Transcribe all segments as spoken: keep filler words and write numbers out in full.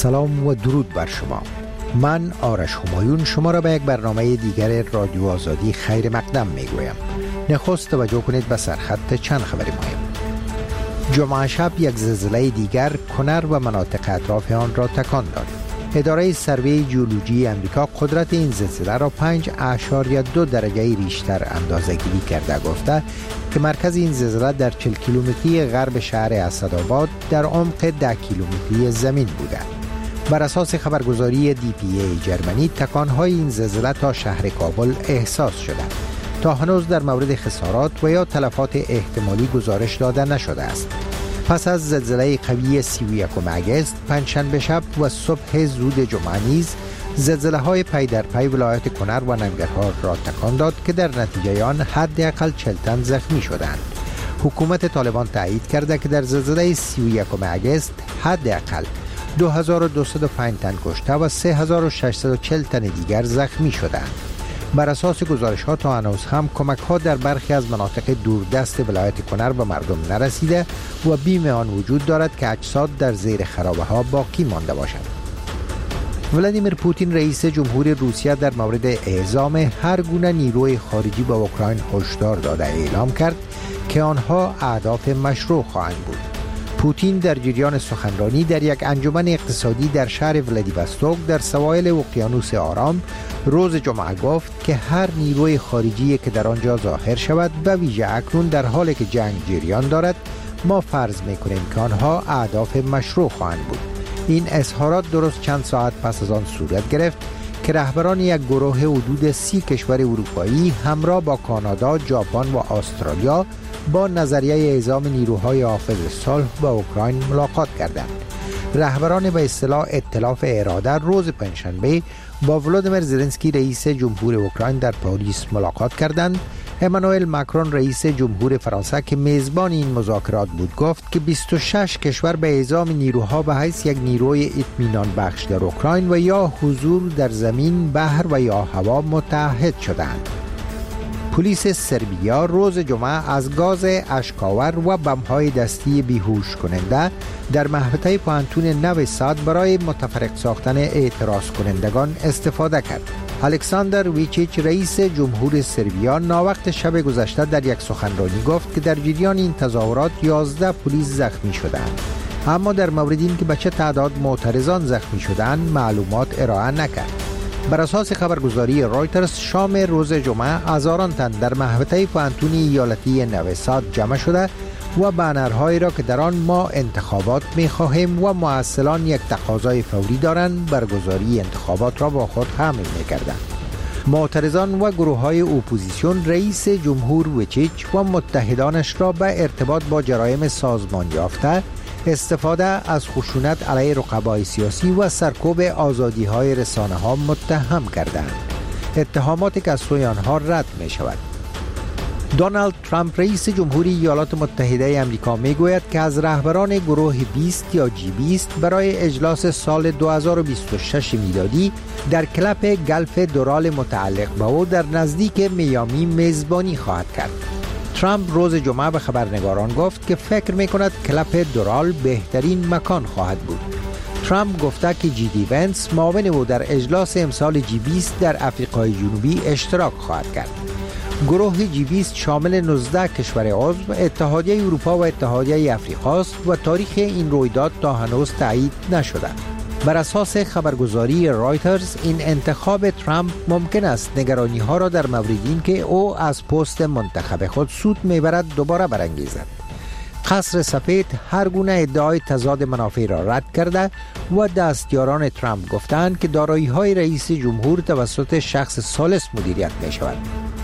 سلام و درود بر شما. من آرش همایون شما را به یک برنامه دیگر رادیو آزادی خیر مقدم می گویم. نخست توجه کنید به سرخط چند خبری مهم. جمعه شب یک زلزله دیگر کنر و مناطق اطراف آن را تکان داد. اداره سروی جیولوژی امریکا قدرت این زلزله را پنج اعشاریه دو درجه ریشتر اندازه‌گیری کرده، گفته که مرکز این زلزله در چهل کیلومتری غرب شهر اسدآباد در عمق ده کیلومتری زمین بوده. بر اساس خبرگزاری دی پی ای جرمنی، تکان‌های این زلزله تا شهر کابل احساس شده. تا هنوز در مورد خسارات و یا تلفات احتمالی گزارش داده نشده است. پس از زلزله قوی سی و یکم اگست، پنجشنبه شب و صبح زود جمعه نیز زلزله های پی در پی ولایت کنر و ننگرهار را تکان داد که در نتیجه آن حداقل چهل تن زخمی شدند. حکومت طالبان تایید کرده که در زلزله سی و یکم اگست حداقل دو هزار و دویست و پنج تن کشته و سه هزار و ششصد و چهل تن دیگر زخمی شدند. بر اساس گزارش ها تا هنوز هم کمک ها در برخی از مناطق دوردست ولایت کنر به مردم نرسیده و بیم آن وجود دارد که اجساد در زیر خرابه ها باقی مانده باشند. ولادیمیر پوتین رئیس جمهور روسیه در مورد اعزام هر گونه نیروی خارجی به اوکراین هشدار داده اعلام کرد که آنها اهداف مشروع خواهند بود. پوتین در جریان سخنرانی در یک انجمن اقتصادی در شهر ولادیواستوک در سواحل اقیانوس آرام روز جمعه گفت که هر نیروی خارجی که در آنجا ظاهر شود، به ویژه اکنون در حالی که جنگ جریان دارد، ما فرض می‌کنیم که آنها اهداف مشروع خواهند بود. این اظهارات درست چند ساعت پس از آن صورت گرفت که رهبران یک گروه حدود سی کشور اروپایی همراه با کانادا، ژاپن و استرالیا با نظریه اعزام نیروهای حافظ صلح به اوکراین ملاقات کردند. رهبران به اصطلاح ائتلاف اراده روز پنجشنبه با ولادیمیر زلنسکی رئیس جمهور اوکراین در پاریس ملاقات کردند. امانوئل ماکرون رئیس جمهور فرانسه که میزبان این مذاکرات بود گفت که بیست و شش کشور به اعزام نیروها به حیث یک نیروی اطمینان بخش در اوکراین و یا حضور در زمین، بحر و یا هوا متحد شدند. پلیس سربیا روز جمعه از گاز اشک‌آور و بم‌های دستی بیهوش کننده در محوطه پانتون نو ساد برای متفرق ساختن اعتراض کنندگان استفاده کرد. الکساندر ویچیچ رئیس جمهور سربیا ناوقت شب گذشته در یک سخنرانی گفت که در جریان این تظاهرات یازده پلیس زخمی شدند، اما در مورد این که به چه تعداد معترضان زخمی شدند معلومات ارائه نکرد. بر اساس خبرگزاری رایترز شام روز جمعه هزاران تن در محوطه پانتون ایالتی نو ساد جمع شده و بنرهایی را که در آن ما انتخابات می‌خواهیم و معسلان یک تقاضای فوری دارند برگزاری انتخابات را با خود حمل می‌کردند. معترضان و گروه‌های اپوزیسیون رئیس جمهور ویچیچ و متحدانش را به ارتباط با جرایم سازمان یافته، استفاده از خشونت علیه رقبای سیاسی و سرکوب آزادی‌های رسانه‌ها متهم کردند. اتهاماتی که از سوی آنها رد می‌شود. دونالد ترامپ رئیس جمهوری ایالات متحده آمریکا میگوید که از رهبران گروه بیست یا جی بیست برای اجلاس سال دو هزار و بیست و شش میلادی در کلپ گلف دورال متعلق به او در نزدیک میامی میزبانی خواهد کرد. ترامپ روز جمعه به خبرنگاران گفت که فکر میکند کلپ دورال بهترین مکان خواهد بود. ترامپ گفته که جی دی ونس معاون او در اجلاس امسال جی بیست در آفریقای جنوبی اشتراک خواهد کرد. گروه جی بیست شامل نوزده کشور عضو، اتحادیه اروپا و اتحادیه آفریقا است و تاریخ این رویداد تا هنوز تایید نشده. بر اساس خبرگزاری رایترز این انتخاب ترامپ ممکن است نگرانی ها را در مورد این که او از پست منتخب خود سود میبرد دوباره برانگیزد. قصر سفید هر گونه ادعای تضاد منافع را رد کرده و دستیاران ترامپ گفتند که دارایی های رئیس جمهور توسط شخص ثالث مدیریت می شود.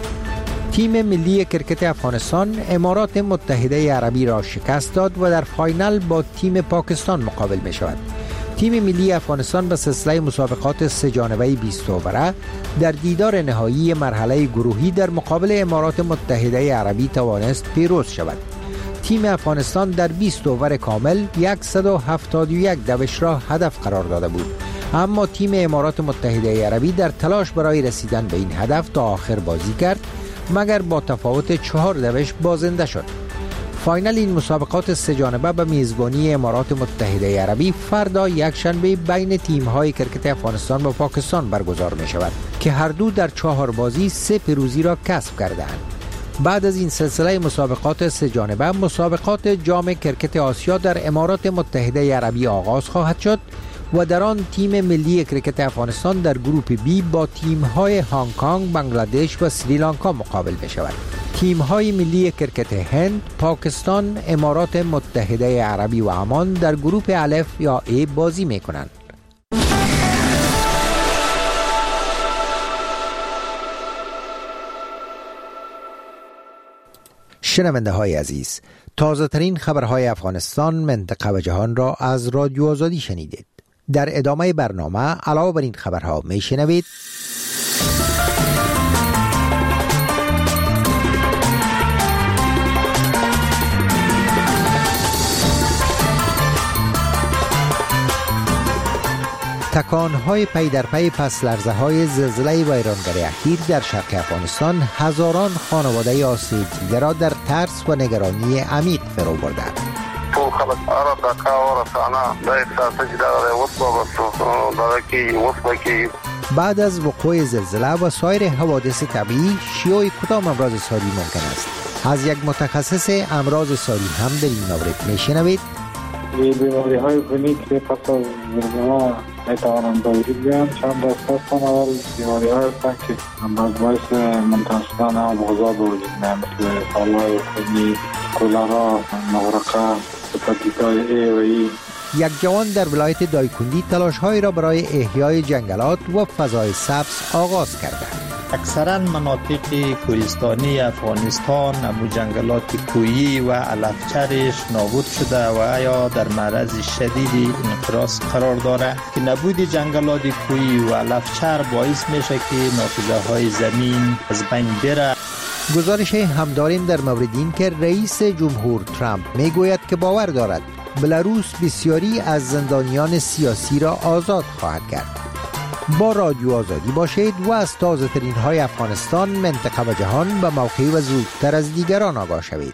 تیم ملی کرکت افغانستان امارات متحده عربی را شکست داد و در فاینال با تیم پاکستان مقابل می شود. تیم ملی افغانستان به سلسله مسابقات سه جانبه بیست اووره در دیدار نهایی مرحله گروهی در مقابل امارات متحده عربی توانست پیروز شود. تیم افغانستان در بیست اوور کامل صد و هفتاد و یک دوش را هدف قرار داده بود، اما تیم امارات متحده عربی در تلاش برای رسیدن به این هدف تا آخر بازی کرد، مگر با تفاوت چهار دوش بازنده شد. فاینال این مسابقات سه جانبه به میزبانی امارات متحده عربی فردا یکشنبه بین تیم‌های کرکت افغانستان و پاکستان برگزار می شود که هر دو در چهار بازی سه پیروزی را کسب کرده‌اند. بعد از این سلسله مسابقات سه جانبه، مسابقات جام کرکت آسیا در امارات متحده عربی آغاز خواهد شد و در آن تیم ملی کرکت افغانستان در گروپ بی با تیم‌های هنگ کنگ، بنگلادش و سریلانکا مقابل می شود. تیم‌های ملی کرکت هند، پاکستان، امارات متحده عربی و عمان در گروپ الف یا ای بازی می کنند. شنونده های عزیز، تازه ترین خبرهای افغانستان، منطقه و جهان را از رادیو آزادی شنیدید. در ادامه برنامه علاوه بر این خبرها می شنوید: تکانهای پی در پی پس لرزه های زلزله ویرانگر اخیر در شرق افغانستان هزاران خانواده آسیب دیده را در ترس و نگرانی عمیق فرو برده. بعد از وقوع زلزله و سایر حوادث طبیعی، شیوع کدام امراض ساری ممکن است؟ از یک متخصص امراض ساری هم در این مورد میشنوید. بیماری های کنیک که پس از زلزله میتوانند به وجود بیان چند دسته هستند. اول بیماری های هستند که باعث منتقل شدن آبغذا به وجود میاد، مثل سالهای کنی، کولرا، مغرقه، هپاتیت‌های ای و ای. یک جوان در ولایت دایکندی تلاش‌هایی را برای احیای جنگلات و فضای سبز آغاز کرده. اکثرا مناطق کوهستانی افغانستان امو جنگلات کوهی و علفچرش نابود شده و یا در معرض شدید انقراض قرار دارد که نبود جنگلات کوهی و علفچر باعث میشه که نافذه های زمین از بین بره. گزارش هم داریم در مورد این که رئیس جمهور ترامپ میگوید که باور دارد بلاروس بسیاری از زندانیان سیاسی را آزاد خواهد کرد. با رادیو آزادی باشید و از تازه ترین های افغانستان، منطقه و جهان به موقع و زودتر از دیگران آگاه شوید.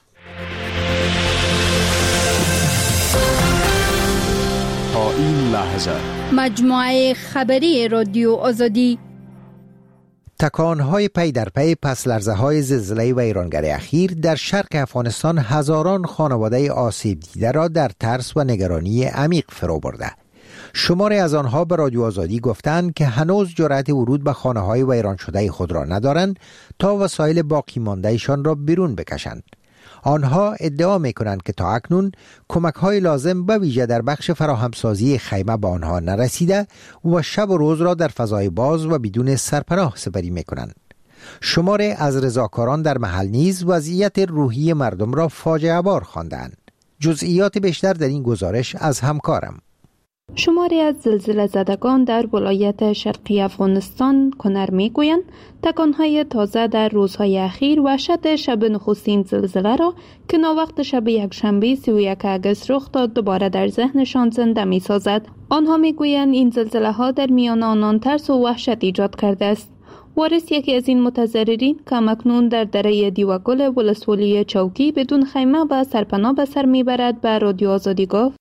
تا این لحظه مجموعه خبری رادیو آزادی. تکانهای پی در پی پس لرزه های زلزله ویرانگر اخیر در شرق افغانستان هزاران خانواده آسیب دیده را در ترس و نگرانی عمیق فرو برده. شماری از آنها به رادیو آزادی گفتند که هنوز جرأت ورود به خانه‌های ویران شده خود را ندارند تا وسایل باقی مانده‌شان را بیرون بکشند. آنها ادعا می‌کنند که تا اکنون کمک‌های لازم به ویژه در بخش فراهمسازی خیمه به آنها نرسیده و شب و روز را در فضای باز و بدون سرپناه سپری می‌کنند. شماری از رضاکاران در محل نیز وضعیت روحی مردم را فاجعه بار خواندند. جزئیات بیشتر در این گزارش از همکارم. شماری از زلزله زدگان در ولایت شرقی افغانستان کنر میگویند تکانهای تازه در روزهای اخیر وحشت شب نخستین زلزله را که ناوقت شب یکشنبه سی و یک آگوست رخ داد دوباره در ذهنشان زنده می سازد. آنها میگویند این زلزله ها در میان آنان ترس و وحشت ایجاد کرده است. وارث یکی از این متضررین که اکنون در دره دیوگل ولسوالی چوکی بدون خیمه و سرپناه به سر میبرد به رادیو آزادی گفت: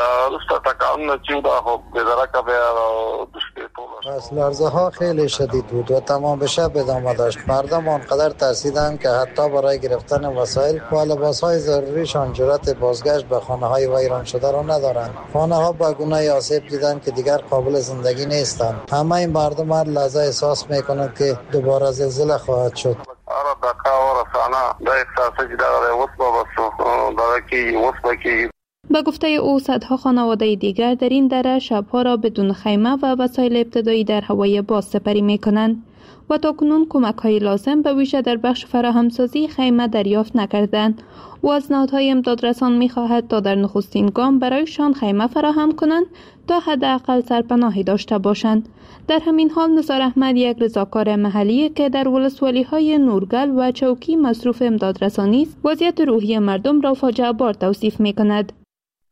پس لرزه ها خیلی شدید بود و تمام به شب ادامه داشت. مردم آنقدر ترسیدند که حتی برای گرفتن وسایل و لباس های ضروریشان جرأت بازگشت به خانه های ویران شده را ندارند. خانه ها به گونه آسیب دیدند که دیگر قابل زندگی نیستند. همه این مردم هر لحظه احساس میکنند که دوباره زلزله خواهد شد. به گفته او صدها خانواده دیگر در این دره شبها را بدون خیمه و وسایل ابتدایی در هوای باز سپری می کنند و تاکنون کمک های لازم به ویژه در بخش فراهمسازی خیمه دریافت نکردند و از نهادهای امدادرسان می خواهد تا در نخستین گام برایشان خیمه فراهم کنند تا حداقل سرپناهی داشته باشند. در همین حال نثار احمد، یک رضاکار محلی که در ولسوالی های نورگل و چوکی مصروف امدادرسانی است، وضعیت روحی مردم را فاجعه بار توصیف می کند.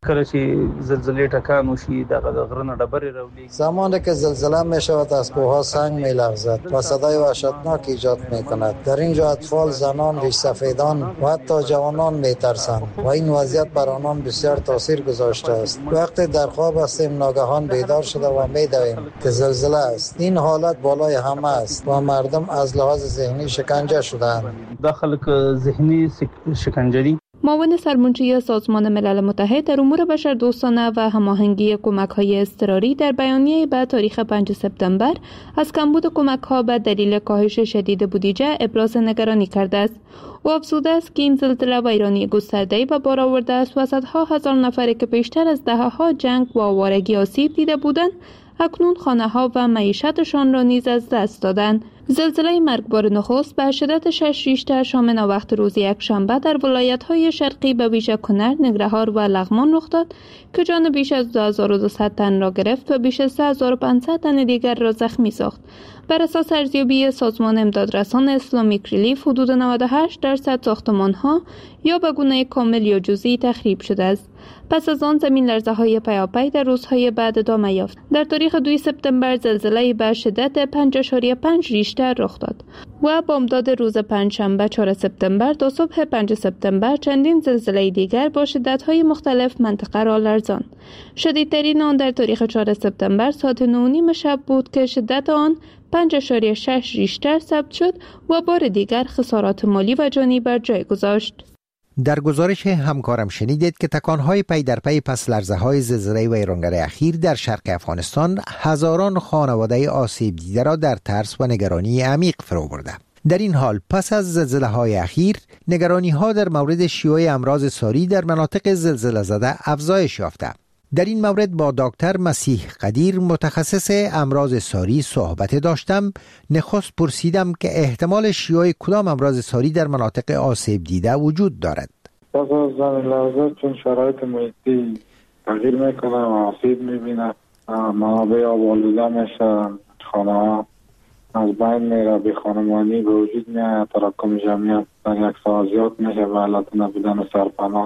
کله چې زلزله ټکان وشي دغه د غرونو ډبرې راولي. زمانی که زلزله می شود از کوهها سنگ می لغزد و صدای وحشتناک ایجاد می کند. در اینجا اطفال، زنان، ریش سفیدان و حتی جوانان می ترسند و این وضعیت بر آنان بسیار تاثیر گذاشته است. وقتی در خواب هستیم ناگهان بیدار شده و می دویم که زلزله است. این حالت بالای همه است و مردم از لحاظ ذهنی شکنجه شدند. داخل که ذهنی شکنجه. معاون سرمنشی سازمان ملل متحد در امور بشردوستانه و هماهنگی کمک‌های اضطراری در بیانیه به تاریخ پنجم سپتامبر از کمبود کمک‌ها به دلیل کاهش شدید بودجه ابراز نگرانی کرده است. او افزوده است که این زلزله ویرانی گسترده‌ای به بار آورده است و صدها هزار نفر که بیشتر از دهه‌ها جنگ و آوارگی آسیب دیده بودند اکنون خانه‌ها و معیشتشان را نیز از دست دادند. زلزله مرگبار نخست به شدت شش ریشتر شام وقت روز یکشنبه در ولایت‌های شرقی به ویژه کنر، ننگرهار و لغمان رخ داد که جان بیش از دو هزار و دویست تن را گرفت و بیش از سه هزار و پانصد تن دیگر را زخمی ساخت. بر اساس ارزیابی سازمان امدادرسان اسلامیک ریلیف حدود نود و هشت درصد ساختمان‌ها یا به گونه کامل یا جزئی تخریب شده است. پس از آن زمین لرزه‌های پیاپی در روزهای بعد ادامه یافت. در تاریخ دوم سپتامبر زلزله به شدت پنج اشاریه پنج ریشتر رخ داد و بامداد روز پنجشنبه چهارم سپتامبر تا صبح پنجم سپتامبر چندین زلزله دیگر با شدت‌های مختلف منطقه را لرزاند. شدیدترین آن در تاریخ چهارم سپتامبر ساعت نه و نیم شب بود که شدت آن پنج اشاریه شش ریشتر ثبت شد و بار دیگر خسارات مالی و جانی بر جای گذاشت. در گزارش همکارم شنیدید که تکانهای پی در پی پس لرزه‌های زلزله ویرانگر اخیر در شرق افغانستان هزاران خانواده آسیب دیده را در ترس و نگرانی عمیق فرو برده. در این حال پس از زلزله‌های اخیر نگرانی‌ها در مورد شیوع امراض ساری در مناطق زلزله زده افزایش یافته. در این مورد با دکتر مسیح قدیر متخصص امراض ساری صحبت داشتم. نخست پرسیدم که احتمال شیوع کدام امراض ساری در مناطق آسیب دیده وجود دارد. پس از زمین لرزه چون شرایط محیطی تغییر میکنه و آسیب میبینه، منابع آب آلوده میشه، خانه ها از بین میره، بی خانمانی به وجود میاد، تراکم جمعیت در یک ساعت زیاد میشه و علت نبودن سرپناه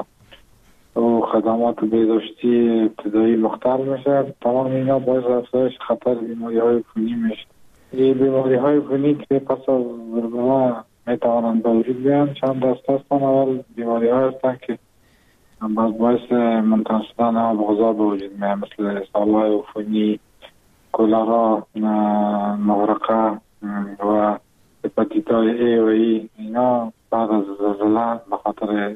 و خدمات بهداشتی ابتدایی مختل میشه. تمام اینا باعث افزایش خطر بیماری های عفونی میشه. این بیماری های عفونی که پس از زلزله میتوانند به وجود بیان چند دسته هستند. اول بیماری های هستند که باعث منتقل شدن آب غذا به وجود میاد، مثل سالهای عفونی، کولرا، مغرقه و هپاتیت ای و ای. اینا بعد از زلزله به خاطر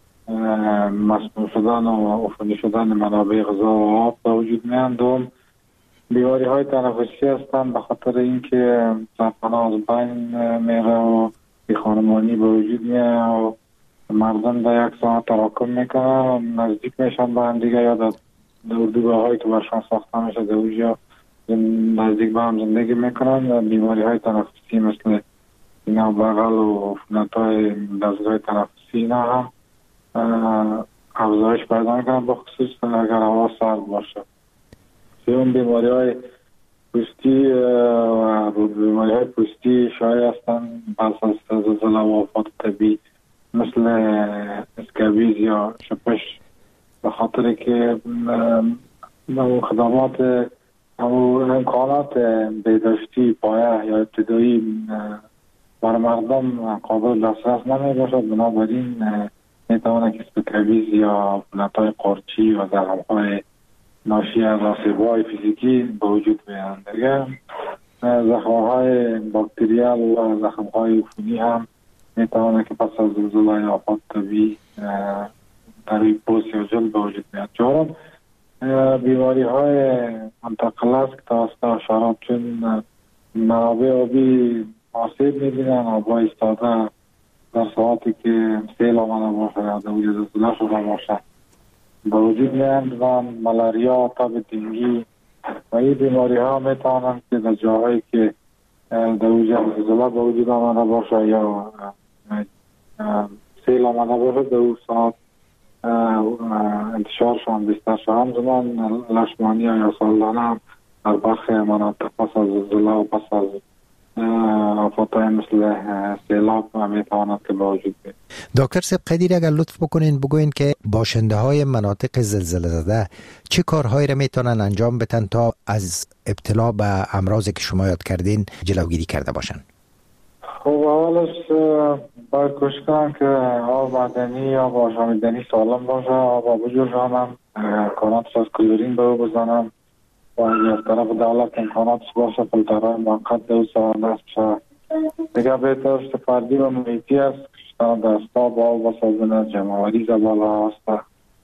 مسموم شدن و عفونی شدن منابع غذا و آب به وجود میان. دوم بیماری های تنفسی هستند به خاطر اینکه سرطان از بین میره و بی خانمانی به وجود میاد و مردم در یک ساعت تراکم میکنن، نزدیک میشن به هم دیگه یا در اردوگاه هایی که برشان ساخته میشه در اونجا نزدیک به هم زندگی میکنن. بیماری های تنفسی مثل اینا بغل و عفونت های دستگاه تنفسی اینا هم افزایش پیدا میکنن، با خصوص اگر هوا سرد باشه. سوم بیماری های پوستی و بیماری های پوستی شایع هستند پس از زلزله و آفات طبیعی مثل اسکابیز یا شپش، به خاطر که خدمات امکانات بهداشتی پایه یا ابتدایی برای مردم قابل دسترس نمی باشد. بنابراین میتواند که اسکابیز یا عفونت‌های قارچی و زخم‌های ناشی از آسیب‌های فیزیکی به وجود بیایند. دیگه زخم‌های باکتریال و زخم‌های عفونی هم میتواند که پس از زلزله یا آفات طبیعی در پوست یا جلد به وجود بیاد. چهارم بیماری‌های منتقل است که توسط حشرات، چون منابع آبی آسیب می‌بینند، آب‌های ایستاده در ساعتی که سیل آمده باشه یا در وجود زلزله شده باشه به وجود میاند و ملاریا، تب دنگی و این بیماری ها میتوانند که در جاهایی که در وجود زلزله به وجود آمده باشه یا سیل آمده باشه در اون ساعت انتشارشان بیشتر شد. همزمان لشمانیا یا سالدانه هم در برخی مناطق پس از زلزله و پس از آفاتهای مثل سیلاب میتواند که موجود بید. دکتر سیب قدیر اگر لطف بکنین بگوین که باشنده های مناطق زلزله زده چه کارهایی را میتونن انجام بدن تا از ابتلا به امراضی که شما یاد کردین جلوگیری کرده باشن؟ خب اولش باید کوشش کنم که آب معدنی یا آشامیدنی سالم باشه، آب بجوشانم، امکاناتش از کلورین به او بزنم و از طرف دولت امکاناتش باشه فیلترهای موقت دو ساعت دست بشه. دیگه بهترش فردی و محیطی است که دستا با آب و صابون جمعوری زباله هست.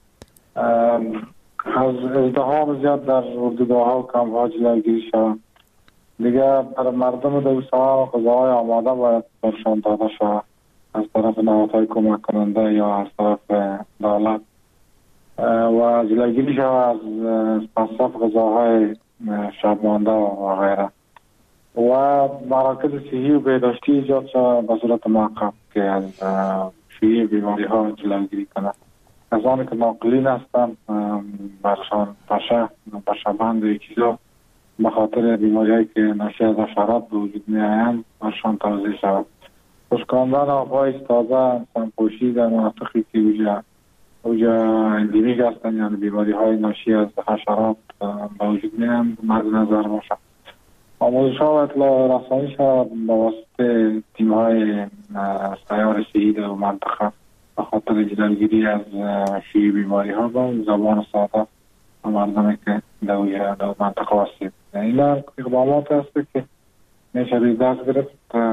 از ازدحام زیاد در اردوگاه ها و کمپ ها جلوگیری شود. دیگه برای مردم دو ساعت غذاهای آماده باید برشان داده شود از طرف نهادهای کمک کننده یا از طرف دولت و جلوگیری شود از مصرف غذاهای شبمانده و غیره و مراکز صحی و بهداشتی ایجاد شود به صورت موقت که از شیوع بیماری ها جلوگیری کنه. کسانی که ناقلین هستند برشان پشه پشه‌بند و چیزا به خاطر بیماری هایی که ناشی از حشرات به وجود می آیند برشان توضیح شود. خشکاندن آبهای تازه سمپوشی در مناطقی که اوجا اوجا اندیمیک هستند یعنی بیماری های ناشی از حشرات به وجود می آیند مد نظر باشد. آموزش ها و اطلاع رسانی شود به واسطه تیم های سیار صحی در منطقه به خاطر جلوگیری از شیوع بیماری ها با زبان ساده و مردمی که در منطقه هستید. این اقدامات هست که میشه روی دست گرفت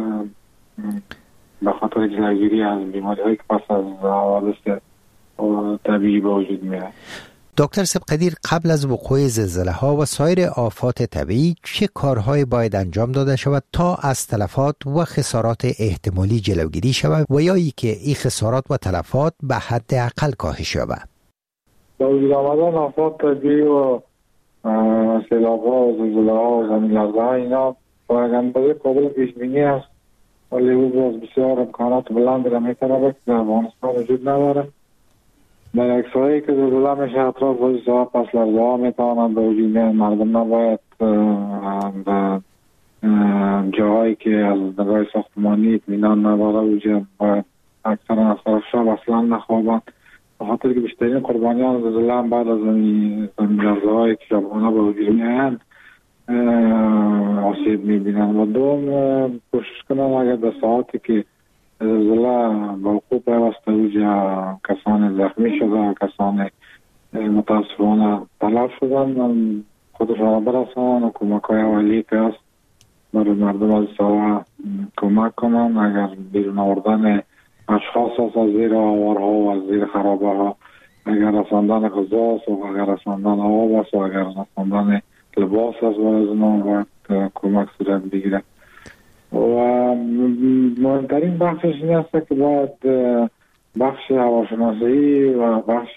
به خاطر جلوگیری از بیماری هایی که پس از حوادث طبیعی به وجود میاد. دکتر سیب قدیر قبل از وقوع زلزله ها و سایر آفات طبیعی چه کارهایی باید انجام داده شود تا از تلفات و خسارات احتمالی جلوگیری شود و یا ای که این خسارات و تلفات به حد اقل کاهش یابد؟ با وجود آمدن آفات طبیعی و سیلاب ها و زلزله ها و زمین لرزه ها اینا با یک اندازه قابل پیش بینی است ولی او باز بسیار امکانات بلند را میتونه در افغانستان وجود نداره. در اکسایی که زلزله میشه اطراف وجود ساعت پس لرزه ها میتوانند به وجود میاد. مردم نباید در جاهایی که از نگاه ساختمانی اطمینان نداره وجود باید اکثرا از طرف شب اصلا نخوابند به خاطر که بیشترین قربانیان زلزله هم بعد از زمین لرزه هایی که شبانه به وجود میاد آسیب میبینن و دوم کوشش کنن اگر در ساعتی که زلزله به وقوع پیوسته اوجا کسان زخمی شده کسان متاسفانه تلف شدن خودشان برسانن و کمک های اولیه که هست برای مردم از ساعت کمک کنن. اگر بیرون آوردن اشخاص هست از زیر آوارها و از زیر خرابه ها اگر رساندن غذا است و اگر رساندن آب است و اگر رساندن لباس است و از اونا باید کمک صورت بگیره. و مهمترین بخشش این است که باید بخش هواشناسی و بخش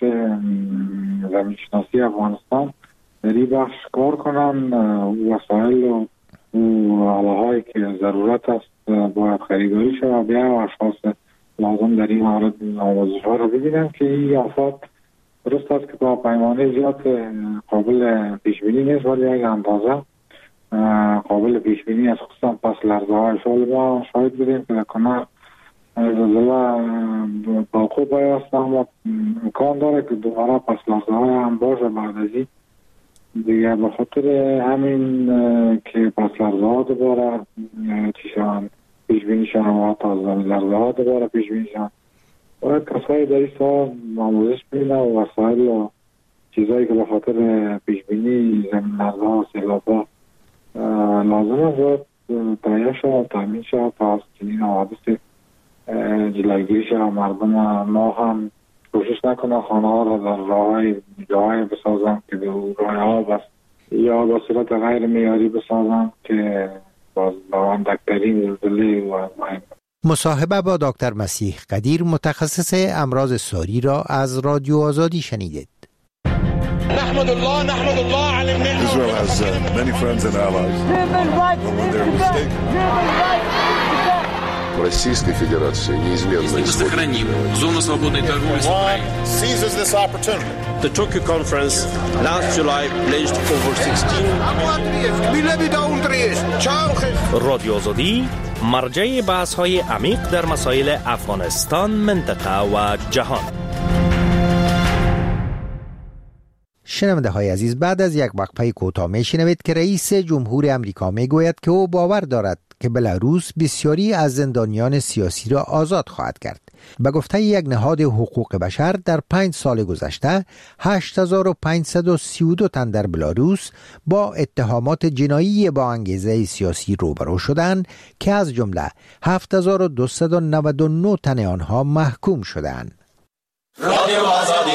زمینشناسی افغانستان در این بخش کار کنن وسایل و آله‌هایی که ضرورت است باید خریداری شود و بیا اشخاص لازم در این مورد آموزش ها رو ببینن که این آفات درست است که با پیمانه زیاد قابل پیش بینی نیست ولی یک اندازه قابل پیش بینی است خصوصا پس لرزه های سال ما شاید بودیم که در کنار زلزله باقو باید اما امکان داره که دوباره پس لرزه های هم باشه بعد از این دیگه به خاطر همین که پس لرزه ها دوباره چیشان پیش بینی شان و حتی از زمین لرزه ها دوباره پیش بینی شان باید کسایی در این سال آموزش بینه و وسایل و چیزایی که به خاطر پیش بینی زمین لرزه ها و سیلاب ها لازم است تهیه شد تامین شد تا از چنین حوادث جلوگیری شد. مردم ما هم کوشش نکنه خانه ها را در راههای جاهای بسازن که به راه آب است یا به صورت غیر معیاری بسازن که باز با اندکترین زلزله و مهم. مصاحبه با دکتر مسیح قدیر متخصص امراض ساری را از رادیو آزادی شنیدید. نحمد الله نحمد الله على النعمة. Israel has uh, many friends and allies. But when their mistake Российской Федерации неизменно исходит. Если мы сохраним зону свободной торговли с Украиной. The Tokyo Conference last July pledged over sixteen رادیو آزادی مرجع بحث‌های عمیق در مسائل افغانستان، منطقه و جهان. شنونده های عزیز، بعد از یک وقفه کوتاه میشنوید که رئیس جمهور امریکا میگوید که او باور دارد که بلاروس بسیاری از زندانیان سیاسی را آزاد خواهد کرد. به گفته یک نهاد حقوق بشر در پنج سال گذشته هشت هزار و پانصد و سی و دو تن در بلاروس با اتهامات جنایی با انگیزه سیاسی روبرو شدند که از جمله هفت هزار و دویست و نود و نه تن آنها محکوم شدند. رادیو آزادی.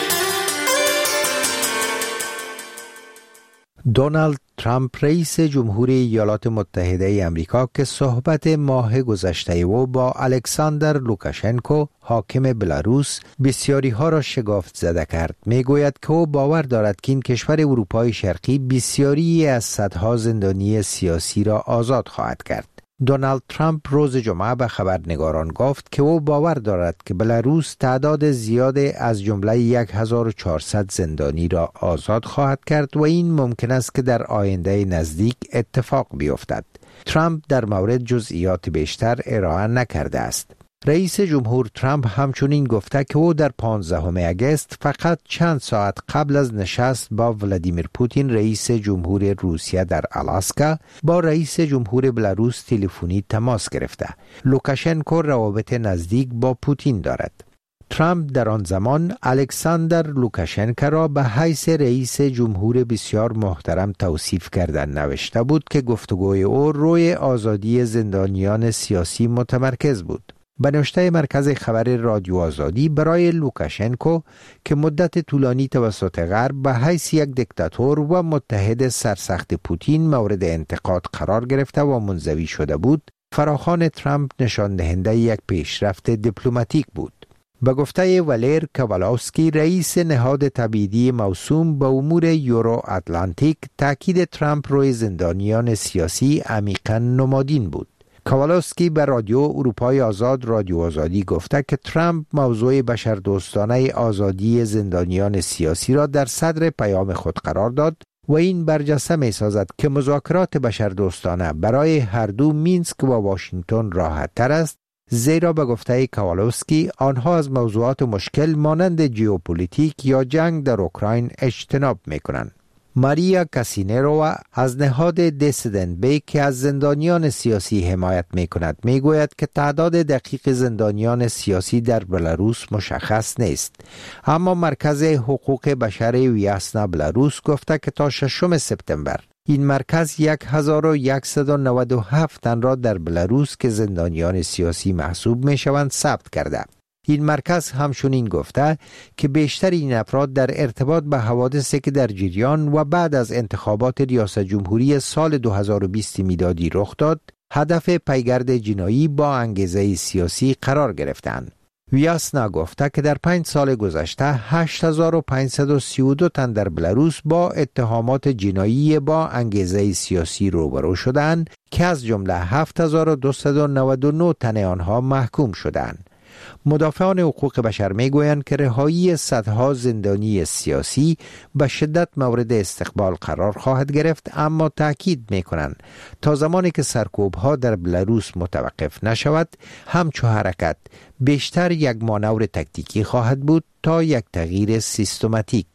دونالد ترامپ رئیس جمهور ایالات متحده امریکا که صحبت ماه گذشته او با الکساندر لوکاشنکو حاکم بلاروس بسیاری ها را شگفت زده کرد، می گوید که او باور دارد که این کشور اروپای شرقی بسیاری از صدها زندانی سیاسی را آزاد خواهد کرد. دونالد ترامپ روز جمعه به خبرنگاران گفت که او باور دارد که بلاروس تعداد زیاد از جمله یک هزار و چهارصد زندانی را آزاد خواهد کرد و این ممکن است که در آینده نزدیک اتفاق بیفتد. ترامپ در مورد جزئیات بیشتر ارائه نکرده است. رئیس جمهور ترامپ همچنین گفته که او در پانزدهم آگوست فقط چند ساعت قبل از نشست با ولادیمیر پوتین رئیس جمهور روسیه در آلاسکا با رئیس جمهور بلاروس تلفنی تماس گرفته. لوکاشنکو روابط نزدیک با پوتین دارد. ترامپ در آن زمان الکساندر لوکاشنکو را به حیث رئیس جمهور بسیار محترم توصیف کردن نوشته بود که گفتگوی او روی آزادی زندانیان سیاسی متمرکز بود. به نوشته مرکز خبر رادیو آزادی، برای لوکاشنکو که مدت طولانی توسط غرب به حیث یک دیکتاتور و متحد سرسخت پوتین مورد انتقاد قرار گرفته و منزوی شده بود، فراخوان ترامپ نشان دهنده یک پیشرفت دیپلماتیک بود. به گفته والیر کاوالاوسکی، رئیس نهاد تبعیدی موسوم به امور یورو اتلانتیک، تاکید ترامپ روی زندانیان سیاسی عمیقاً نمادین بود. کاوالاوسکی به رادیو اروپای آزاد رادیو آزادی گفته که ترامپ موضوع بشردوستانه آزادی زندانیان سیاسی را در صدر پیام خود قرار داد و این برجسته می سازد که مذاکرات بشردوستانه برای هر دو مینسک و واشنگتن راحت تر است، زیرا به گفته کاوالاوسکی آنها از موضوعات مشکل مانند ژئوپلیتیک یا جنگ در اوکراین اجتناب می کنند. ماریا کاسینرو از نهاد دیسیدنت بی که از زندانیان سیاسی حمایت می کند می گوید که تعداد دقیق زندانیان سیاسی در بلاروس مشخص نیست، اما مرکز حقوق بشر ویاسنا بلاروس گفته که تا ششم سپتامبر این مرکز هزار و صد و نود و هفت تن را در بلاروس که زندانیان سیاسی محسوب می شوند ثبت کرده. این مرکز همچنین گفته که بیشتر این افراد در ارتباط به حوادثی که در جریان و بعد از انتخابات ریاست جمهوری سال دو هزار و بیست میلادی رخ داد، هدف پیگرد جنایی با انگیزه سیاسی قرار گرفتند. ویاسنا گفته که در پنج سال گذشته هشت هزار و پانصد و سی و دو تن در بلاروس با اتهامات جنایی با انگیزه سیاسی روبرو شدند که از جمله هفت هزار و دویست و نود و نه تن آنها محکوم شدند. مدافعان حقوق بشر میگویند که رهایی صدها زندانی سیاسی به شدت مورد استقبال قرار خواهد گرفت، اما تاکید میکنند تا زمانی که سرکوبها در بلاروس متوقف نشود، همچو حرکت بیشتر یک مانور تکتیکی خواهد بود تا یک تغییر سیستماتیک.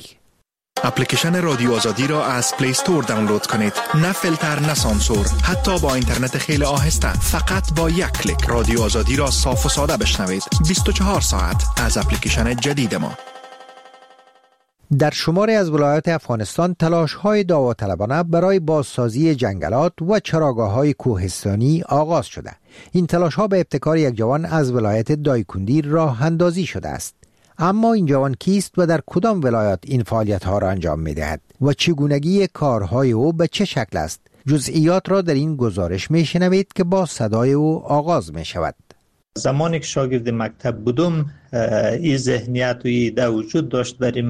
اپلیکیشن رادیو آزادی را از پلی استور دانلود کنید. نه فیلتر، نه سانسور، حتی با اینترنت خیلی آهسته. فقط با یک کلیک رادیو آزادی را صاف و ساده بشنوید. بیست و چهار ساعت از اپلیکیشن جدید ما. در شماری از ولایات افغانستان تلاش‌های داوطلبانه برای بازسازی جنگلات و چراگاه‌های کوهستانی آغاز شده. این تلاش‌ها به ابتکار یک جوان از ولایت دایکندی راه اندازی شده است. اما این جوان کیست و در کدام ولایات این فعالیت ها را انجام می دهد و چگونگی کارهای او به چه شکل است؟ جزئیات را در این گزارش می شنوید که با صدای او آغاز می شود. زمانی که شاگرد مکتب بودم، این ذهنیت و ایده وجود داشت برای من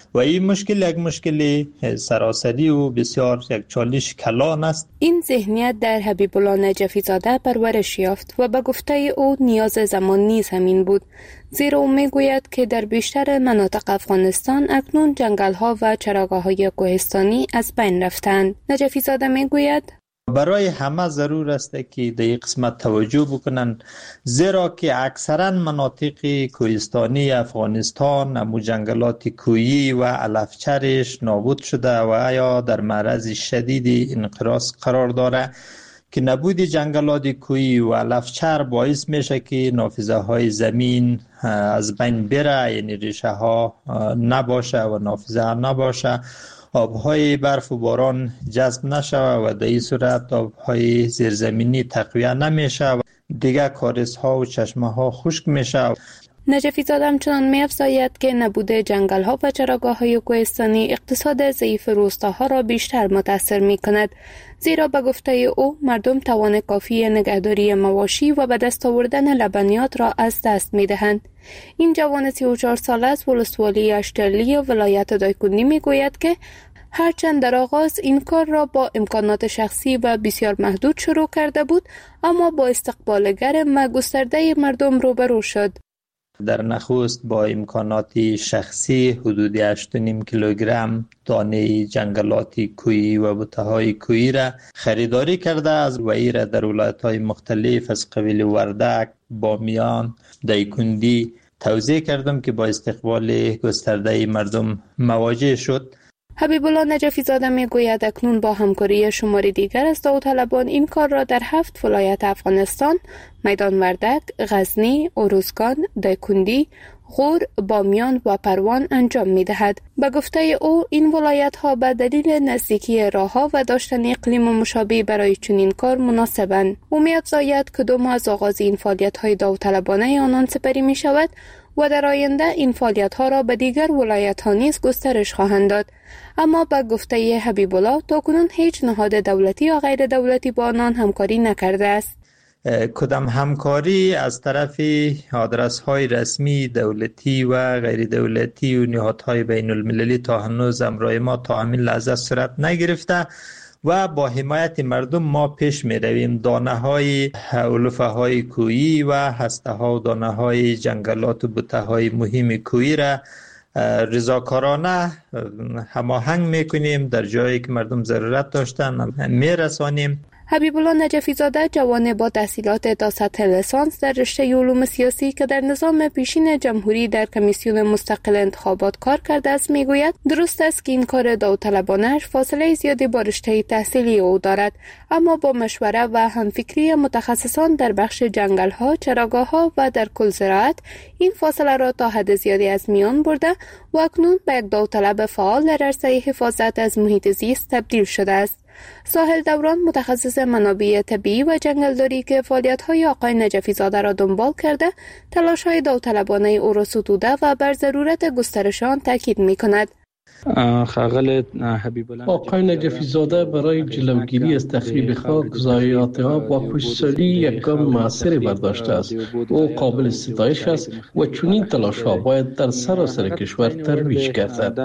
و این مشکل یک مشکل سراسری و بسیار یک چالش کلان است. این ذهنیت در حبیب الله نجفی زاده پرورش یافت و به گفته او نیاز زمان نیز همین بود، زیرا او میگوید که در بیشتر مناطق افغانستان اکنون جنگل‌ها و چراگاه‌های کوهستانی از بین رفتند. نجفی زاده میگوید برای همه ضرور است که در این قسمت توجه بکنن، زیرا که اکثرا مناطق کوهستانی افغانستان امو جنگلات کوهی و علفچرش نابود شده و یا در معرض شدید انقراض قرار داره که نبود جنگلات کوهی و علفچر باعث میشه که نافذه های زمین از بین بره، یعنی ریشه ها نباشه و نافذه نباشه، آبهای برف و باران جذب نشه و در این صورت آبهای زیرزمینی تقویه نمیشه و دیگه کاریزها و چشمه ها خشک میشه. نجفی زاده همچنان می‌افزاید که نبود جنگل‌ها و چراگاه‌های کوهستانی اقتصاد ضعیف روستاها را بیشتر متاثر می‌کند، زیرا به گفته او مردم توان کافی نگهداری مواشی و به دست آوردن لبنیات را از دست می‌دهند. این جوان سی و چهار ساله از ولسوالی اشترلی ولایت دایکندی می‌گوید که هرچند در آغاز این کار را با امکانات شخصی و بسیار محدود شروع کرده بود، اما با استقبال گرم و گسترده مردم روبرو شد. در نخست با امکانات شخصی حدود هشت و نیم کیلوگرم دانه جنگلات کوهی و بوته‌های کوهی را خریداری کرده از وی را در ولایت‌های مختلف از قبیل وردک، بامیان، دایکندی توزیع کردم که با استقبال گسترده مردم مواجه شد. حبیب الله نجفی زاده میگوید اکنون با همکاری شماری دیگر از داوطلبان این کار را در هفت ولایت افغانستان، میدان وردک، غزنی، اروزگان، دایکندی، غور، بامیان و پروان انجام می‌دهد. به گفته او این ولایت‌ها به دلیل نزدیکی راه‌ها و داشتن اقلیم مشابه برای چنین کار مناسبند. او می‌افزاید که دو ماه از آغاز این فعالیت‌های داوطلبانه آنان سپری می‌شود و در آینده این فعالیت‌ها را به دیگر ولایت‌ها نیز گسترش خواهند داد. اما به گفته حبیب الله تاکنون هیچ نهاد دولتی یا غیر دولتی با آنان همکاری نکرده است. کدام همکاری از طرف آدرس‌های رسمی دولتی و غیر دولتی و نهادهای بین المللی تا هنوز امرای ما تا همین لحظه صورت نگرفته و با حمایت مردم ما پیش می رویم. دانه های علوفه های کوهی و هسته ها و دانه های جنگلات و بوته های مهم کوهی را رضاکارانه هماهنگ می کنیم، در جایی که مردم ضرورت داشتن می رسانیم. حبیب الله نجفی زاده جوان با تحصیلات تا سطح لیسانس در رشته علوم سیاسی که در نظام پیشین جمهوری در کمیسیون مستقل انتخابات کار کرده است میگوید درست است که این کار داوطلبانه‌اش فاصله زیادی با رشته تحصیلی او دارد، اما با مشوره و همفکری متخصصان در بخش جنگل‌ها، چراگاه‌ها و در کل زراعت این فاصله را تا حد زیادی از میان برده و اکنون به یک داوطلب فعال در عرصه حفاظت از محیط زیست تبدیل شده است. ساحل دوران متخصص منابع طبیعی و جنگلداری که فعالیت‌های آقای نجفی زاده را دنبال کرده، تلاش‌های داوطلبانه او را ستوده و بر ضرورت گسترش آن تاکید می‌کند. آقای نجفی زاده برای جلوگیری از تخریب خاک، ضایعات آب و پشتسالی یک گام موثری برداشته است. او قابل ستایش است و چنین تلاش‌ها باید در سراسر کشور ترویج گردد.